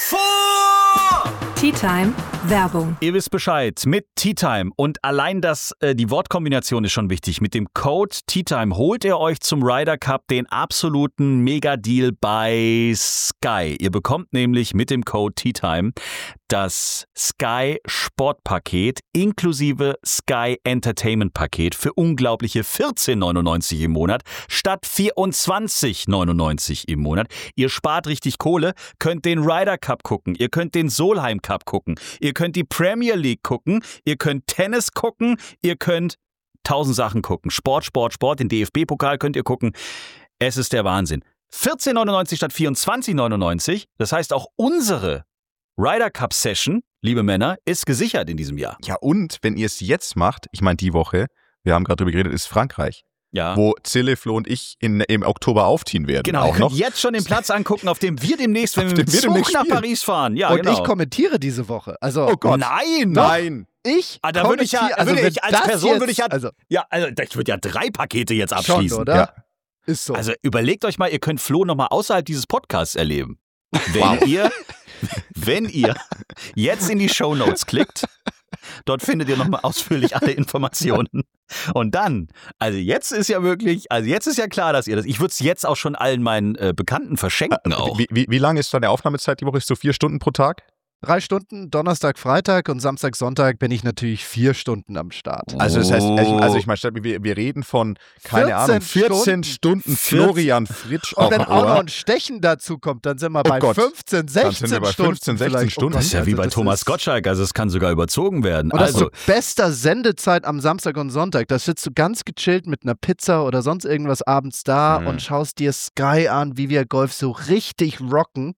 Tea Time Werbung. Ihr wisst Bescheid mit Tea Time und allein das, äh, die Wortkombination ist schon wichtig. Mit dem Code Tea Time holt ihr euch zum Ryder Cup den absoluten Mega-Deal bei Sky. Ihr bekommt nämlich mit dem Code Tea Time das Sky Sportpaket inklusive Sky Entertainment Paket für unglaubliche vierzehn neunundneunzig im Monat statt vierundzwanzig neunundneunzig im Monat. Ihr spart richtig Kohle, könnt den Ryder Cup gucken, ihr könnt den Solheim Cup gucken, ihr könnt die Premier League gucken, ihr könnt Tennis gucken, ihr könnt tausend Sachen gucken. Sport, Sport, Sport, den D F B-Pokal könnt ihr gucken. Es ist der Wahnsinn. vierzehn neunundneunzig statt vierundzwanzig neunundneunzig, das heißt auch unsere Ryder Cup Session, liebe Männer, ist gesichert in diesem Jahr. Ja, und wenn ihr es jetzt macht, ich meine die Woche, wir haben gerade drüber geredet, ist Frankreich, Ja. wo Zille, Flo und ich in, im Oktober aufziehen werden. Genau, ihr auch könnt noch. jetzt schon den Platz angucken, auf dem wir demnächst, wenn Auf wir dem mit wir Zug demnächst nach spielen. Paris fahren. Ja, und genau. ich kommentiere diese Woche. Also Oh Gott. Nein! Nein! ich Ah, da würde ich ja- kommentiere- also würde wenn ich als das Person jetzt, würde ich ja- also Ja, also ich würde ja drei Pakete jetzt schon, abschließen. oder? Ja. Ist so. Also überlegt euch mal, ihr könnt Flo nochmal außerhalb dieses Podcasts erleben. Wenn ihr, wenn ihr jetzt in die Shownotes klickt, dort findet ihr nochmal ausführlich alle Informationen. Und dann, also jetzt ist ja wirklich, also jetzt ist ja klar, dass ihr das, ich würde es jetzt auch schon allen meinen äh, Bekannten verschenken auch. Wie, wie, wie lange ist deine Aufnahmezeit die Woche? Ist so vier Stunden pro Tag? Drei Stunden, Donnerstag, Freitag und Samstag, Sonntag bin ich natürlich vier Stunden am Start. Also das heißt, Oh. also ich meine, wir, wir reden von, keine vierzehn Ahnung, vierzehn Stunden. Stunden Florian Fritsch Und auf wenn dem auch noch Ohr. ein Stechen dazu kommt, dann sind wir Oh bei Gott. fünfzehn, Dann sind sechzehn wir bei Stunden. fünfzehn, sechzehn vielleicht. Stunden. Das ist ja wie bei also Thomas ist- Gottschalk, also es kann sogar überzogen werden. Und das Also, zu bester Sendezeit am Samstag und Sonntag. Da sitzt du ganz gechillt mit einer Pizza oder sonst irgendwas abends da Mhm. und schaust dir Sky an, wie wir Golf so richtig rocken.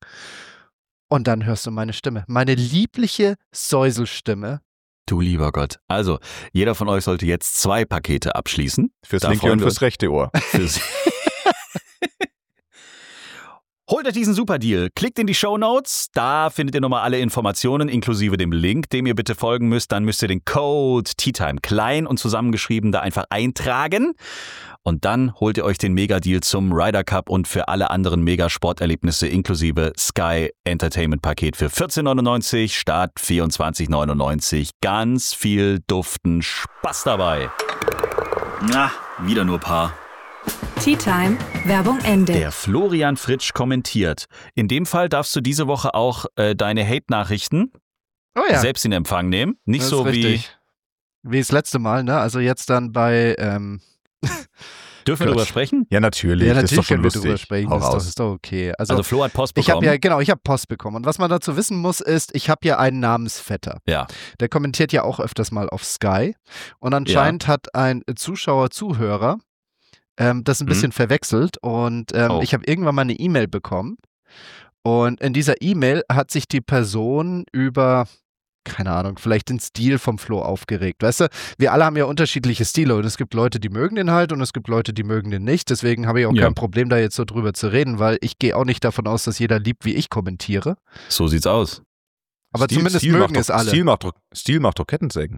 Und dann hörst du meine Stimme. Meine liebliche Säuselstimme. du lieber Gott. Also, jeder von euch sollte jetzt zwei Pakete abschließen. Fürs Da linke freuen und wir fürs rechte Ohr. Fürs Holt euch diesen Superdeal. Klickt in die Shownotes. Da findet ihr nochmal alle Informationen, inklusive dem Link, dem ihr bitte folgen müsst. Dann müsst ihr den Code TeaTime klein und zusammengeschrieben da einfach eintragen. Und dann holt ihr euch den Mega-Deal zum Ryder Cup und für alle anderen Mega-Sporterlebnisse inklusive Sky Entertainment Paket für vierzehn neunundneunzig statt vierundzwanzig neunundneunzig. Ganz viel duften Spaß dabei. Na, wieder nur Paar. Tea Time, Werbung Ende. Der Florian Fritsch kommentiert. In dem Fall darfst du diese Woche auch äh, deine Hate-Nachrichten Oh ja, selbst in Empfang nehmen. Nicht das so ist wie. richtig. Wie das letzte Mal, ne? Also jetzt dann bei. Ähm, Dürfen wir Gott. darüber sprechen? Ja, natürlich. ja, das ist natürlich doch schon können wir lustig. drüber sprechen. Hau Das ist, doch, raus. ist doch okay. Also, Also Flo hat Post ich bekommen. habe ja, genau, ich habe Post bekommen. Und was man dazu wissen muss, ist, ich habe ja einen Namensvetter. Ja. Der kommentiert ja auch öfters mal auf Sky. Und anscheinend hat ein Zuschauer, Zuhörer ähm, das ein bisschen Mhm. verwechselt. Und ähm, Oh. ich habe irgendwann mal eine E-Mail bekommen. Und in dieser E-Mail hat sich die Person über, keine Ahnung, vielleicht den Stil vom Flo aufgeregt. Weißt du, wir alle haben ja unterschiedliche Stile und es gibt Leute, die mögen den halt und es gibt Leute, die mögen den nicht. Deswegen habe ich auch Ja. kein Problem, da jetzt so drüber zu reden, weil ich gehe auch nicht davon aus, dass jeder liebt, wie ich kommentiere. So sieht's aus. Aber Stil- zumindest Stil mögen macht doch, es alle. Stil macht, doch, Stil macht doch Kettensägen.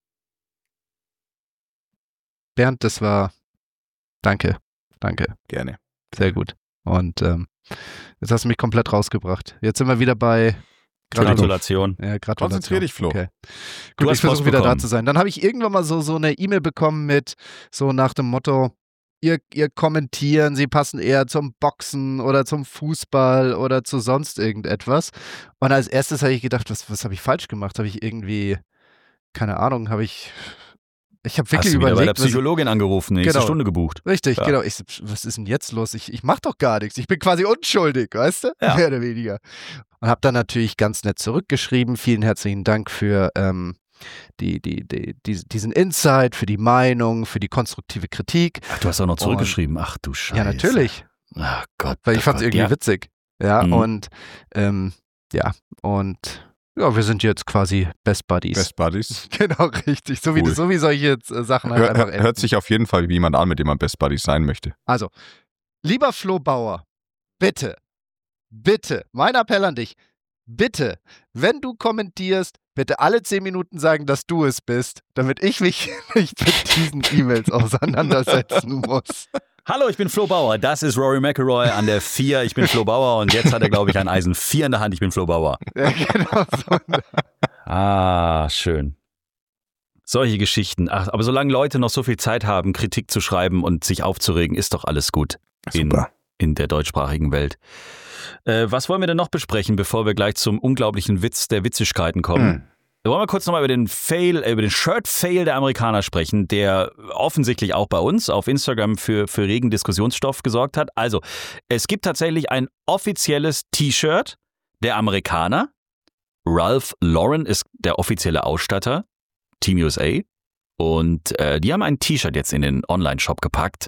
Bernd, das war, danke, danke, Gerne. sehr gut. Und ähm, jetzt hast du mich komplett rausgebracht. Jetzt sind wir wieder bei Gratulation. Ja, Gratulation. Konzentrier dich, Flo. Okay. Du Gut, hast ich versuche Post wieder da bekommen. zu sein. Dann habe ich irgendwann mal so, so eine E-Mail bekommen mit so nach dem Motto, ihr, ihr kommentieren, sie passen eher zum Boxen oder zum Fußball oder zu sonst irgendetwas. Und als erstes habe ich gedacht, was, was habe ich falsch gemacht? Habe ich irgendwie, keine Ahnung, habe ich, ich habe Hast wirklich du wieder bei der überlegt, was ich, Psychologin angerufen, nächste Genau. Stunde gebucht. richtig, Ja. genau. Ich, so, was ist denn jetzt los? Ich, ich mache doch gar nichts. Ich bin quasi unschuldig, weißt du? Ja. Mehr oder weniger. Und habe dann natürlich ganz nett zurückgeschrieben. Vielen herzlichen Dank für ähm, die, die, die, die, diesen Insight, für die Meinung, für die konstruktive Kritik. Ach, du hast auch noch zurückgeschrieben. Ach du Scheiße. Ja, natürlich. Ach Gott. Weil ich oh fand es Gott, irgendwie ja. witzig. Ja, Mhm. und ähm, ja, und ja, wir sind jetzt quasi Best Buddies. Best Buddies. Genau, richtig. So wie, Cool. so wie solche äh, Sachen halt Hör, einfach hör, enden. hört sich auf jeden Fall wie jemand an, mit dem man Best Buddies sein möchte. Also, lieber Flo Bauer, bitte, bitte, mein Appell an dich, bitte, wenn du kommentierst, bitte alle zehn Minuten sagen, dass du es bist, damit ich mich nicht mit diesen E-Mails auseinandersetzen muss. Hallo, ich bin Flo Bauer. Das ist Rory McIlroy an der vier. Ich bin Flo Bauer und jetzt hat er, glaube ich, ein Eisen vier in der Hand. Ich bin Flo Bauer. Ja, genau so. Ah, schön. Solche Geschichten. Ach, aber solange Leute noch so viel Zeit haben, Kritik zu schreiben und sich aufzuregen, ist doch alles gut in, Super. in der deutschsprachigen Welt. Äh, was wollen wir denn noch besprechen, bevor wir gleich zum unglaublichen Witz der Witzigkeiten kommen? Hm. Wir wollen mal kurz nochmal über den Fail, äh, über den Shirt-Fail der Amerikaner sprechen, der offensichtlich auch bei uns auf Instagram für, für regen Diskussionsstoff gesorgt hat. Also, es gibt tatsächlich ein offizielles T-Shirt der Amerikaner. Ralph Lauren ist der offizielle Ausstatter, Team U S A. Und äh, die haben ein T-Shirt jetzt in den Online-Shop gepackt,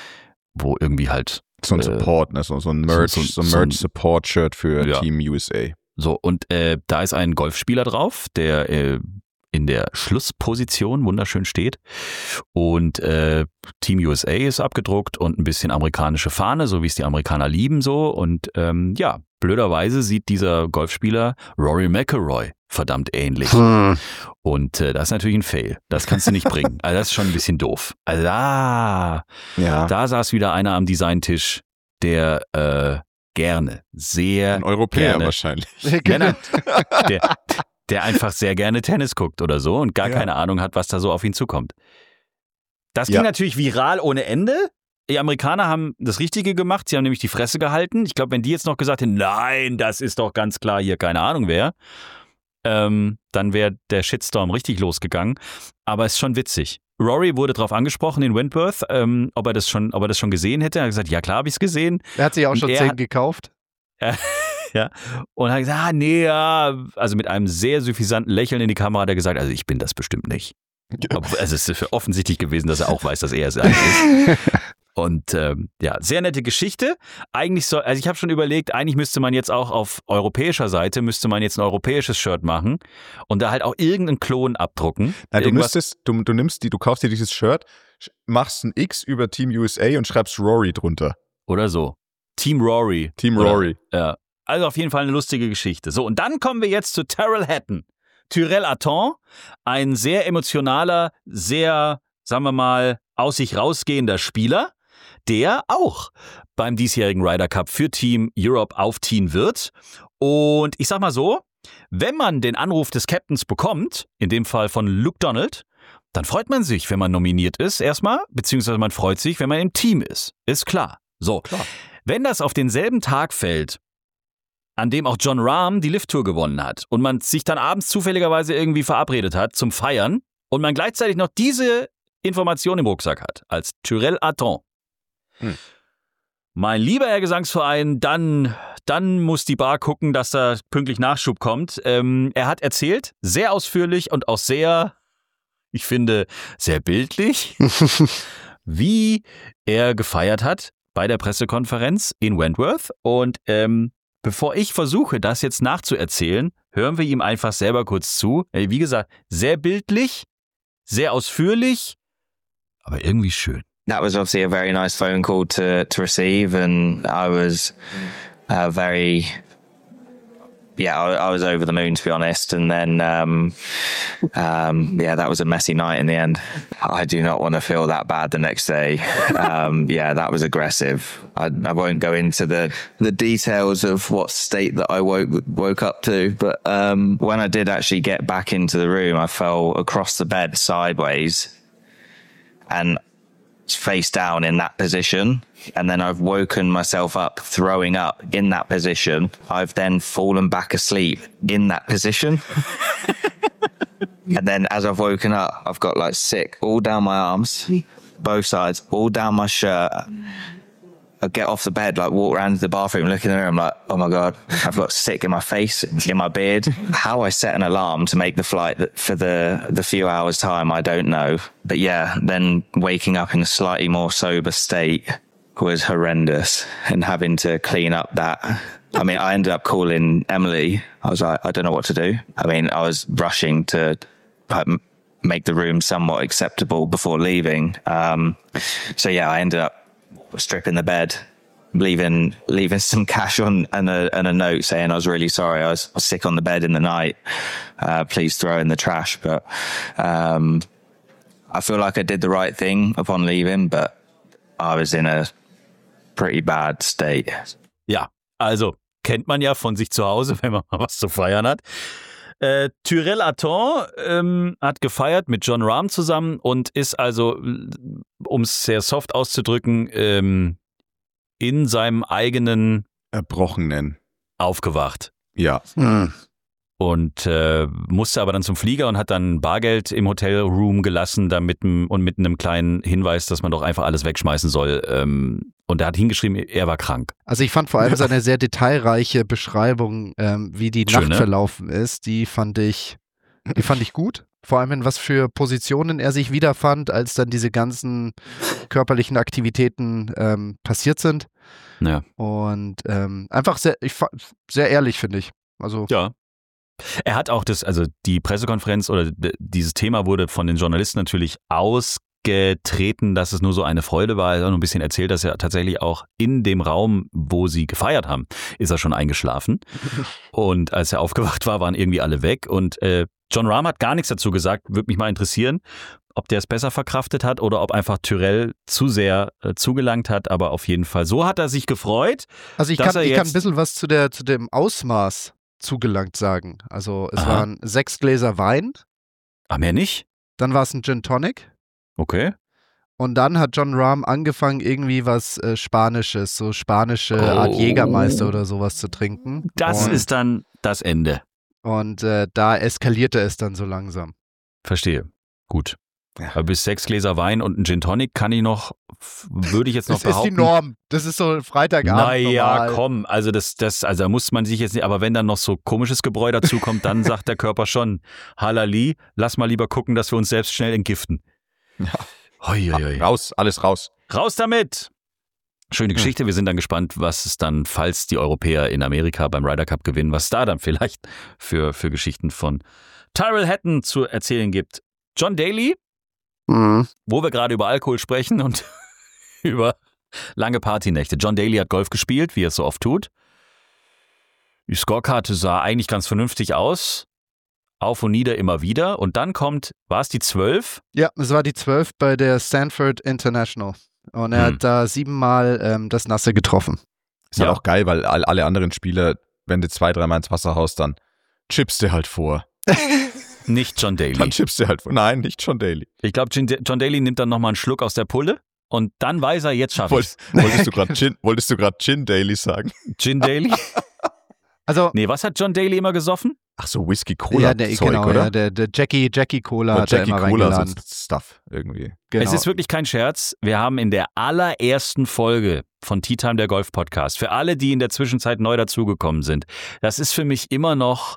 wo irgendwie halt So ein Äh, Support, ne? so, so ein Merch, so- so, ein so ein- Merch-Support-Shirt für Ja. Team U S A. so, und äh, da ist ein Golfspieler drauf, der äh, in der Schlussposition wunderschön steht. Und äh, Team U S A ist abgedruckt und ein bisschen amerikanische Fahne, so wie es die Amerikaner lieben so. Und ähm, ja, blöderweise sieht dieser Golfspieler Rory McIlroy verdammt ähnlich. Hm. Und äh, das ist natürlich ein Fail. Das kannst du nicht bringen. Also das ist schon ein bisschen doof. Also da, Ja. da saß wieder einer am Designtisch, der äh, gerne, sehr Ein Europäer gerne. wahrscheinlich. Nein, nein, der, der einfach sehr gerne Tennis guckt oder so und gar Ja. keine Ahnung hat, was da so auf ihn zukommt. Das ging Ja. natürlich viral ohne Ende. Die Amerikaner haben das Richtige gemacht. Sie haben nämlich die Fresse gehalten. Ich glaube, wenn die jetzt noch gesagt hätten, nein, das ist doch ganz klar hier keine Ahnung wer, ähm, dann wäre der Shitstorm richtig losgegangen. Aber es ist schon witzig. Rory wurde darauf angesprochen in Wentworth, ähm, ob, er das schon, ob er das schon gesehen hätte. Er hat gesagt, ja klar habe ich es gesehen. Er hat sich auch Und schon er zehn hat- gekauft. Ja. Und hat gesagt, ah, nee, ja. Also mit einem sehr suffisanten Lächeln in die Kamera hat er gesagt, also ich bin das bestimmt nicht. Obwohl, also es ist für offensichtlich gewesen, dass er auch weiß, dass er es eigentlich ist. Und ähm, ja, sehr nette Geschichte. Eigentlich soll, also ich habe schon überlegt, eigentlich müsste man jetzt auch auf europäischer Seite, müsste man jetzt ein europäisches Shirt machen und da halt auch irgendeinen Klon abdrucken. Nein, du Irgendwas- müsstest, du, du nimmst die, du kaufst dir dieses Shirt, sch- machst ein X über Team U S A und schreibst Rory drunter. Oder so. Team Rory. Team Oder- Rory. Ja. Also auf jeden Fall eine lustige Geschichte. So, und dann kommen wir jetzt zu Tyrrell Hatton. Tyrrell Hatton, ein sehr emotionaler, sehr, sagen wir mal, aus sich rausgehender Spieler, der auch beim diesjährigen Ryder Cup für Team Europe aufziehen wird. Und ich sag mal so, wenn man den Anruf des Captains bekommt, in dem Fall von Luke Donald, dann freut man sich, wenn man nominiert ist erstmal, beziehungsweise man freut sich, wenn man im Team ist. Ist klar. So, klar. Wenn das auf denselben Tag fällt, an dem auch Jon Rahm die Lift-Tour gewonnen hat und man sich dann abends zufälligerweise irgendwie verabredet hat zum Feiern und man gleichzeitig noch diese Information im Rucksack hat, als Tyrrell Hatton. Hm. Mein lieber Herr Gesangsverein, dann, dann muss die Bar gucken, dass da pünktlich Nachschub kommt. Ähm, er hat erzählt, sehr ausführlich und auch sehr, ich finde, sehr bildlich, wie er gefeiert hat bei der Pressekonferenz in Wentworth. Und ähm, bevor ich versuche, das jetzt nachzuerzählen, hören wir ihm einfach selber kurz zu. Wie gesagt, sehr bildlich, sehr ausführlich, aber irgendwie schön. That was obviously a very nice phone call to, to receive, and I was uh, very, yeah, I, I was over the moon, to be honest. And then, um, um, yeah, that was a messy night in the end. I do not want to feel that bad the next day. Um, yeah, that was aggressive. I, I won't go into the, the details of what state that I woke woke up to, but um, when I did actually get back into the room, I fell across the bed sideways and face down in that position, and then I've woken myself up throwing up in that position. I've then fallen back asleep in that position. And then as I've woken up, I've got like sick all down my arms, both sides, all down my shirt. I get off the bed, like walk around to the bathroom, look in the room, like, oh my God, I've got sick in my face, in my beard. How I set an alarm to make the flight for the, the few hours time, I don't know. But yeah, then waking up in a slightly more sober state was horrendous, and having to clean up that. I mean, I ended up calling Emily. I was like, I don't know what to do. I mean, I was rushing to like, make the room somewhat acceptable before leaving. Um, so yeah, I ended up stripping the bed, leaving leaving some cash on and a, and a note saying I was really sorry, I was, I was sick on the bed in the night, uh, please throw in the trash. But um, I feel like I did the right thing upon leaving, but I was in a pretty bad state. Ja, also kennt man ja von sich zu Hause, wenn man mal was zu feiern hat. Äh, Tyrrell Hatton ähm, hat gefeiert mit Jon Rahm zusammen und ist also, um es sehr soft auszudrücken, ähm, in seinem eigenen Erbrochenen aufgewacht. Ja. Hm. Und äh, musste aber dann zum Flieger und hat dann Bargeld im Hotelroom gelassen damit, und mit einem kleinen Hinweis, dass man doch einfach alles wegschmeißen soll. Ähm, und er hat hingeschrieben, er war krank. Also ich fand vor allem seine sehr detailreiche Beschreibung, ähm, wie die Schön, Nacht ne? verlaufen ist, die fand ich, die fand ich gut. Vor allem in was für Positionen er sich wiederfand, als dann diese ganzen körperlichen Aktivitäten ähm, passiert sind. Ja. Und ähm, einfach sehr, ich, fa- sehr ehrlich, finde ich. Also Ja. Er hat auch das, also die Pressekonferenz oder d- dieses Thema wurde von den Journalisten natürlich ausgetreten, dass es nur so eine Freude war. Er hat noch ein bisschen erzählt, dass er tatsächlich auch in dem Raum, wo sie gefeiert haben, ist er schon eingeschlafen. Und als er aufgewacht war, waren irgendwie alle weg. Und äh, Jon Rahm hat gar nichts dazu gesagt. Würde mich mal interessieren, ob der es besser verkraftet hat oder ob einfach Tyrrell zu sehr äh, zugelangt hat. Aber auf jeden Fall, so hat er sich gefreut. Also ich, dass kann, er ich kann ein jetzt- bisschen was zu, der, zu dem Ausmaß zugelangt sagen. Also es Aha. waren sechs Gläser Wein, Ah, mehr nicht? dann war es ein Gin Tonic Okay. und dann hat Jon Rahm angefangen, irgendwie was äh, Spanisches, so spanische Art Oh. Jägermeister oder sowas zu trinken. Das und, ist dann das Ende. Und äh, da eskalierte es dann so langsam. Verstehe. Gut. Ja. Aber bis sechs Gläser Wein und ein Gin Tonic kann ich noch, f- würde ich jetzt noch Das ist die behaupten. Norm. Das ist so Freitagabend Naja, normal. komm, also das, das, also da muss man sich jetzt nicht, aber wenn dann noch so komisches Gebräu dazukommt, dann sagt der Körper schon, Halali, lass mal lieber gucken, dass wir uns selbst schnell entgiften. Ja. Hoi, hoi, hoi. Raus, alles raus. Raus damit! Schöne Geschichte, wir sind dann gespannt, was es dann, falls die Europäer in Amerika beim Ryder Cup gewinnen, was da dann vielleicht für, für Geschichten von Tyrrell Hatton zu erzählen gibt. John Daly, Mhm. wo wir gerade über Alkohol sprechen und über lange Partynächte. John Daly hat Golf gespielt, wie er es so oft tut. Die Scorekarte sah eigentlich ganz vernünftig aus. Auf und nieder immer wieder. Und dann kommt, war es die zwölf? Ja, es war die zwölf bei der Stanford International. Und er Hm. hat da siebenmal ähm, das Nasse getroffen. Ist halt Ja. auch geil, weil all, alle anderen Spieler, wenn du zwei, dreimal ins Wasser haust, dann chippst du halt vor. Nicht John Daly. Dann chippst du halt. Nein, nicht John Daly. Ich glaube, John Daly nimmt dann nochmal einen Schluck aus der Pulle und dann weiß er, jetzt schaffe ich Woll, wolltest du gerade Gin, wolltest du gerade Gin Daly sagen? Gin Daly? Also, nee, was hat John Daly immer gesoffen? Ach so, Whisky Cola ja, der, Zeug, genau, oder? Ja, der, der Jackie, Jackie Cola Oder hat Jackie er immer Cola, reingeladen. so Stuff irgendwie. Genau. Es ist wirklich kein Scherz. Wir haben in der allerersten Folge von Tea Time, der Golf-Podcast, für alle, die in der Zwischenzeit neu dazugekommen sind, das ist für mich immer noch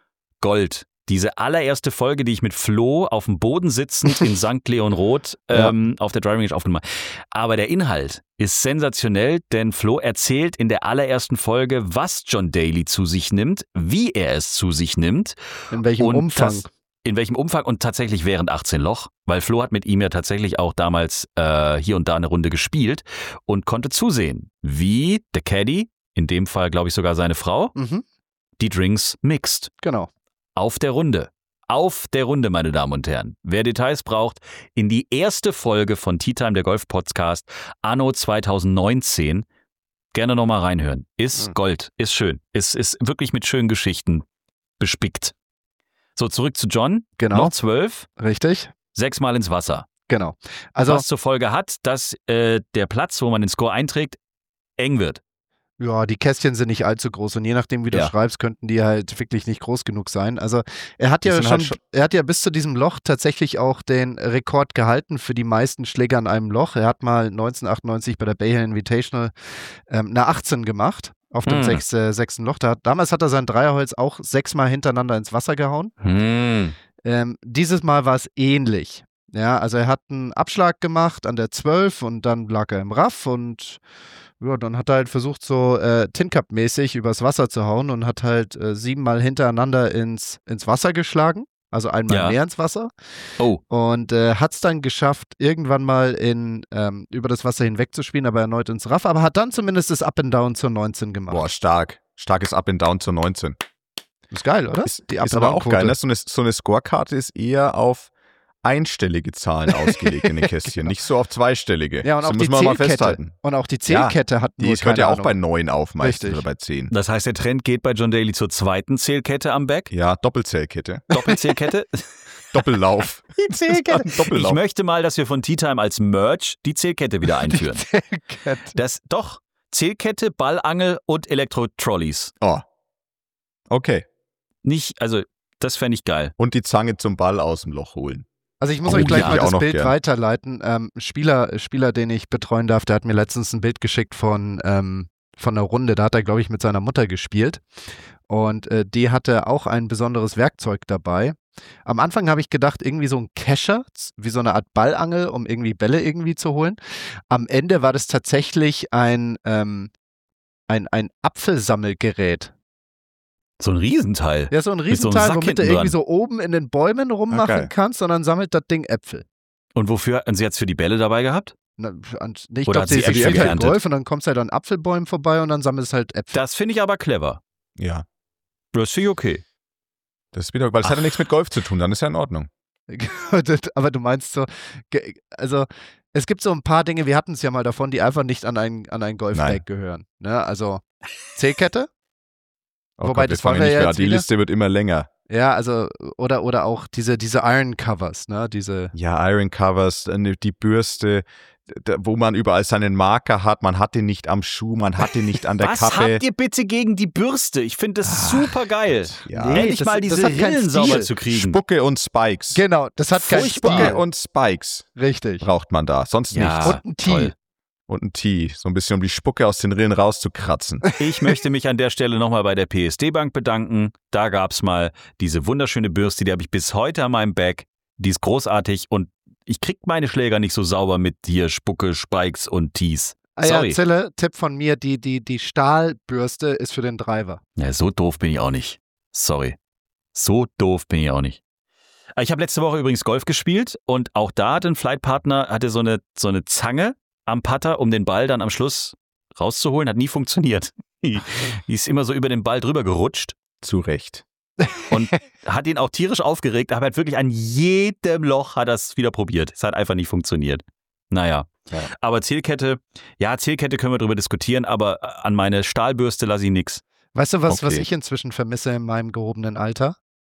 Gold. Diese allererste Folge, die ich mit Flo auf dem Boden sitzend in Sankt Leon Roth ähm, ja. auf der Driving Range aufgenommen habe. Aber der Inhalt ist sensationell, denn Flo erzählt in der allerersten Folge, was John Daly zu sich nimmt, wie er es zu sich nimmt. In welchem und Umfang. Das, in welchem Umfang und tatsächlich während achtzehn Loch, weil Flo hat mit ihm ja tatsächlich auch damals äh, hier und da eine Runde gespielt und konnte zusehen, wie der Caddy, in dem Fall glaube ich sogar seine Frau, Mhm. die Drinks mixt. Genau. Auf der Runde. Auf der Runde, meine Damen und Herren. Wer Details braucht, in die erste Folge von Tea Time, der Golf-Podcast, anno zwanzig neunzehn, gerne nochmal reinhören. Ist Mhm. Gold, ist schön. Ist, ist wirklich mit schönen Geschichten bespickt. So, zurück zu John. Genau. Noch zwölf, Richtig? sechsmal ins Wasser. Genau. Also, Was zur Folge hat, dass äh, der Platz, wo man den Score einträgt, eng wird. ja, die Kästchen sind nicht allzu groß und je nachdem, wie du Ja. schreibst, könnten die halt wirklich nicht groß genug sein. Also er hat Die ja sind schon, halt schon- er hat ja bis zu diesem Loch tatsächlich auch den Rekord gehalten für die meisten Schläge an einem Loch. Er hat mal neunzehnhundertachtundneunzig bei der Bay Hill Invitational ähm, eine achtzehn gemacht auf dem Hm. sechs, äh, sechsten Loch. Da hat, damals hat er sein Dreierholz auch sechsmal hintereinander ins Wasser gehauen. Hm. Ähm, dieses Mal war es ähnlich. Ja, also er hat einen Abschlag gemacht an der zwölf und dann lag er im Raff und ja, dann hat er halt versucht, so äh, Tin Cup-mäßig übers Wasser zu hauen und hat halt äh, siebenmal hintereinander ins, ins Wasser geschlagen. Also einmal Ja. mehr ins Wasser. Oh, Und äh, hat es dann geschafft, irgendwann mal in, ähm, über das Wasser hinweg zu spielen, aber erneut ins Raff. Aber hat dann zumindest das Up and Down zur neunzehn gemacht. Boah, stark. Starkes Up and Down zur neunzehn. Ist geil, oder? Ist, Die ist aber auch Up-and-Down-Quote. geil. Ne? So, eine, so eine Scorekarte ist eher auf einstellige Zahlen ausgelegt in den Kästchen, nicht so auf zweistellige. Ja, und das auch muss die man mal Zählkette. festhalten. Und auch die Zählkette hat Die nur ist- hört keine ja auch Ahnung. bei neun auf meistens Richtig. oder bei zehn. das heißt, der Trend geht bei John Daly zur zweiten Zählkette am Back. Ja, Doppelzählkette. Doppelzählkette. Doppellauf. Die Zählkette. Ich Doppellauf. möchte mal, dass wir von Tea Time als Merch die Zählkette wieder einführen. Zählkette. Das doch Zählkette, Ballangel und Elektro-Trolleys. Oh. Okay. Nicht, also das fände ich geil. Und die Zange zum Ball aus dem Loch holen. Also ich muss Oh, euch gleich ja. mal auch das noch Bild gern. weiterleiten. Ähm, Spieler, Spieler, den ich betreuen darf, der hat mir letztens ein Bild geschickt von, ähm, von einer Runde. Da hat er, glaube ich, mit seiner Mutter gespielt. Und äh, die hatte auch ein besonderes Werkzeug dabei. Am Anfang habe ich gedacht, irgendwie so ein Kescher, wie so eine Art Ballangel, um irgendwie Bälle irgendwie zu holen. Am Ende war das tatsächlich ein, ähm, ein, ein Apfelsammelgerät. So ein Riesenteil. Ja, so ein so einem Riesenteil, Sack womit du hinten irgendwie dran. so oben in den Bäumen rummachen geil. kannst und dann sammelt das Ding Äpfel. Und wofür? Und sie hat es für die Bälle dabei gehabt? Na, und ich Oder glaube, hat sie sie Äpfel spielt halt geerntet? Golf und dann kommst du halt an Apfelbäumen vorbei und dann sammelst halt Äpfel. Das finde ich aber clever. Ja. Das finde ich okay. Das ist wieder, weil es hat ja nichts mit Golf zu tun, dann ist ja in Ordnung. Aber du meinst so, ge- also es gibt so ein paar Dinge, wir hatten es ja mal davon, die einfach nicht an ein, an ein Golfbag Nein. gehören. Ne? Also Zählkette, Oh Wobei, Gott, wir das wollen fangen wir nicht ja mehr an. jetzt Die wieder. Liste wird immer länger. ja, also oder, oder auch diese, diese Iron Covers, ne? Diese, Ja, Iron Covers, äh, die Bürste, da- wo man überall seinen Marker hat. Man hat den nicht am Schuh, man hat den nicht an der Was Kappe. habt ihr bitte gegen die Bürste? Ich finde das super geil. ja. Nee, Endlich das- mal das diese hat keinen Rillen Stil. sauber zu kriegen. Spucke und Spikes. genau, das hat keinen Furchtbar. Spucke Stil. und Spikes Richtig. braucht man da, sonst Ja. nichts. Und ein Tee. toll. Und ein Tee, so ein bisschen um die Spucke aus den Rillen rauszukratzen. Ich möchte mich an der Stelle nochmal bei der P S D Bank bedanken. Da gab es mal diese wunderschöne Bürste, die habe ich bis heute an meinem Bag. Die ist großartig und ich krieg meine Schläger nicht so sauber mit hier Spucke, Spikes und Tees. Ah ja, Sorry. Zille, Tipp von mir, die, die, die Stahlbürste ist für den Driver. Ja, so doof bin ich auch nicht. Sorry. So doof bin ich auch nicht. Ich habe letzte Woche übrigens Golf gespielt und auch da hat ein Flightpartner hatte so eine, so eine Zange am Putter, um den Ball dann am Schluss rauszuholen. Hat nie funktioniert. Die die ist immer so über den Ball drüber gerutscht Zu Recht. und hat ihn auch tierisch aufgeregt. Aber hat wirklich an jedem Loch hat das wieder probiert. Es hat einfach nicht funktioniert. Naja. Ja. Aber Zählkette, ja, Zählkette können wir drüber diskutieren, aber an meine Stahlbürste lasse ich nix. Weißt du, was, was Okay. ich inzwischen vermisse in meinem gehobenen Alter?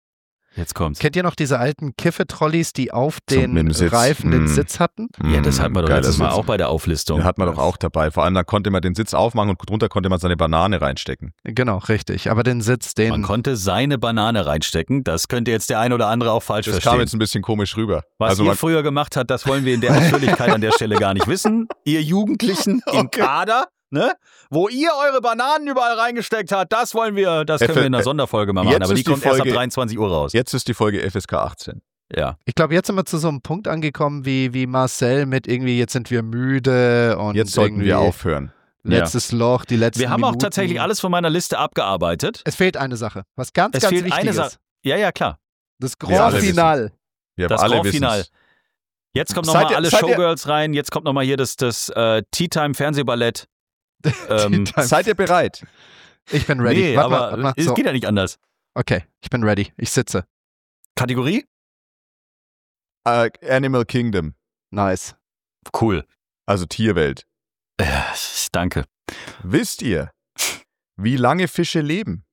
Jetzt kommt's. Kennt ihr noch diese alten Kiffe-Trolleys, die auf Zum- den mit dem Sitz. Reifen den Mm. Sitz hatten? Ja, das hatten wir doch Geiler letztes Mal Sitz. auch bei der Auflistung. Den hat man doch auch dabei. Vor allem, da konnte man den Sitz aufmachen und drunter konnte man seine Banane reinstecken. Genau, richtig. Aber den Sitz, den... Man konnte seine Banane reinstecken. Das könnte jetzt der ein oder andere auch falsch Das verstehen. kam jetzt ein bisschen komisch rüber. Was also ihr man, früher gemacht habt, das wollen wir in der Ausführlichkeit an der Stelle gar nicht wissen. Ihr Jugendlichen im Kader, ne? Wo ihr eure Bananen überall reingesteckt habt, das wollen wir, das können F- wir in einer Sonderfolge mal machen. jetzt Aber die ist die kommt erst ab Folge- dreiundzwanzig Uhr raus. jetzt ist die Folge F S K achtzehn. Ja. Ich glaube, jetzt sind wir zu so einem Punkt angekommen, wie, wie Marcel mit irgendwie, jetzt sind wir müde und Jetzt sollten irgendwie wir aufhören. letztes Loch, die letzten Wir haben Minuten. auch tatsächlich alles von meiner Liste abgearbeitet. Es fehlt eine Sache, was ganz, Es ganz fehlt wichtig eine ist. Sache. Ja, ja, klar. Das Wir Grand alle Final. Wir Das alle Grand Final. wissen's. Jetzt kommen Seid nochmal ihr- alle seid ihr- Showgirls rein. Jetzt kommt nochmal hier das, das äh, Tea-Time Fernsehballett. ähm, Seid ihr bereit? Ich bin ready. nee, Warte mal, aber warte mal. es So. geht ja nicht anders. Okay, ich bin ready. Ich sitze. Kategorie? Äh, Animal Kingdom, Nice. Cool. also Tierwelt. Ja, danke. Wisst ihr, wie lange Fische leben?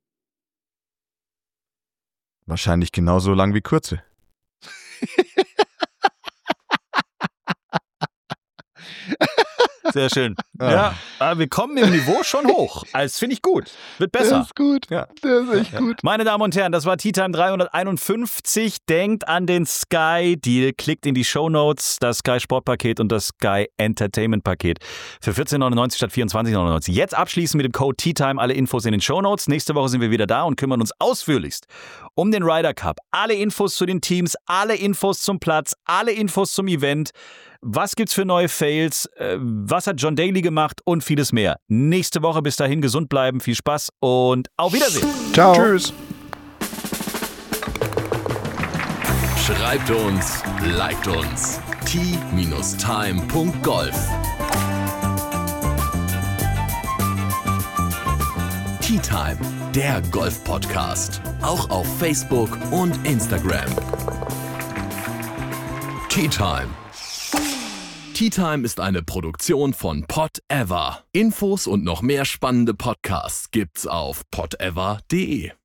Wahrscheinlich genauso lang wie kurze. Sehr schön. Ah. Ja, aber wir kommen im Niveau schon hoch. Also, das finde ich gut. Wird besser. ist gut. Ja. Der ist echt gut. Meine Damen und Herren, das war Tea Time dreihunderteinundfünfzig. Denkt an den Sky Deal, klickt in die Shownotes, das Sky Sportpaket und das Sky Entertainment Paket für vierzehn neunundneunzig statt vierundzwanzig neunundneunzig. Jetzt abschließen mit dem Code Tea Time, alle Infos in den Shownotes. Nächste Woche sind wir wieder da und kümmern uns ausführlichst um den Ryder Cup. Alle Infos zu den Teams, alle Infos zum Platz, alle Infos zum Event. Was gibt's für neue Fails? Äh, Was hat John Daly gemacht? Und vieles mehr. Nächste Woche, bis dahin gesund bleiben, viel Spaß und auf Wiedersehen. Ciao. Tschüss. Schreibt uns, liked uns. T-Time Punkt Golf. Tea Time, der Golf-Podcast. Auch auf Facebook und Instagram. Tea Time. Tea Time ist eine Produktion von Pod Ever. Infos und noch mehr spannende Podcasts gibt's auf pod ever punkt de.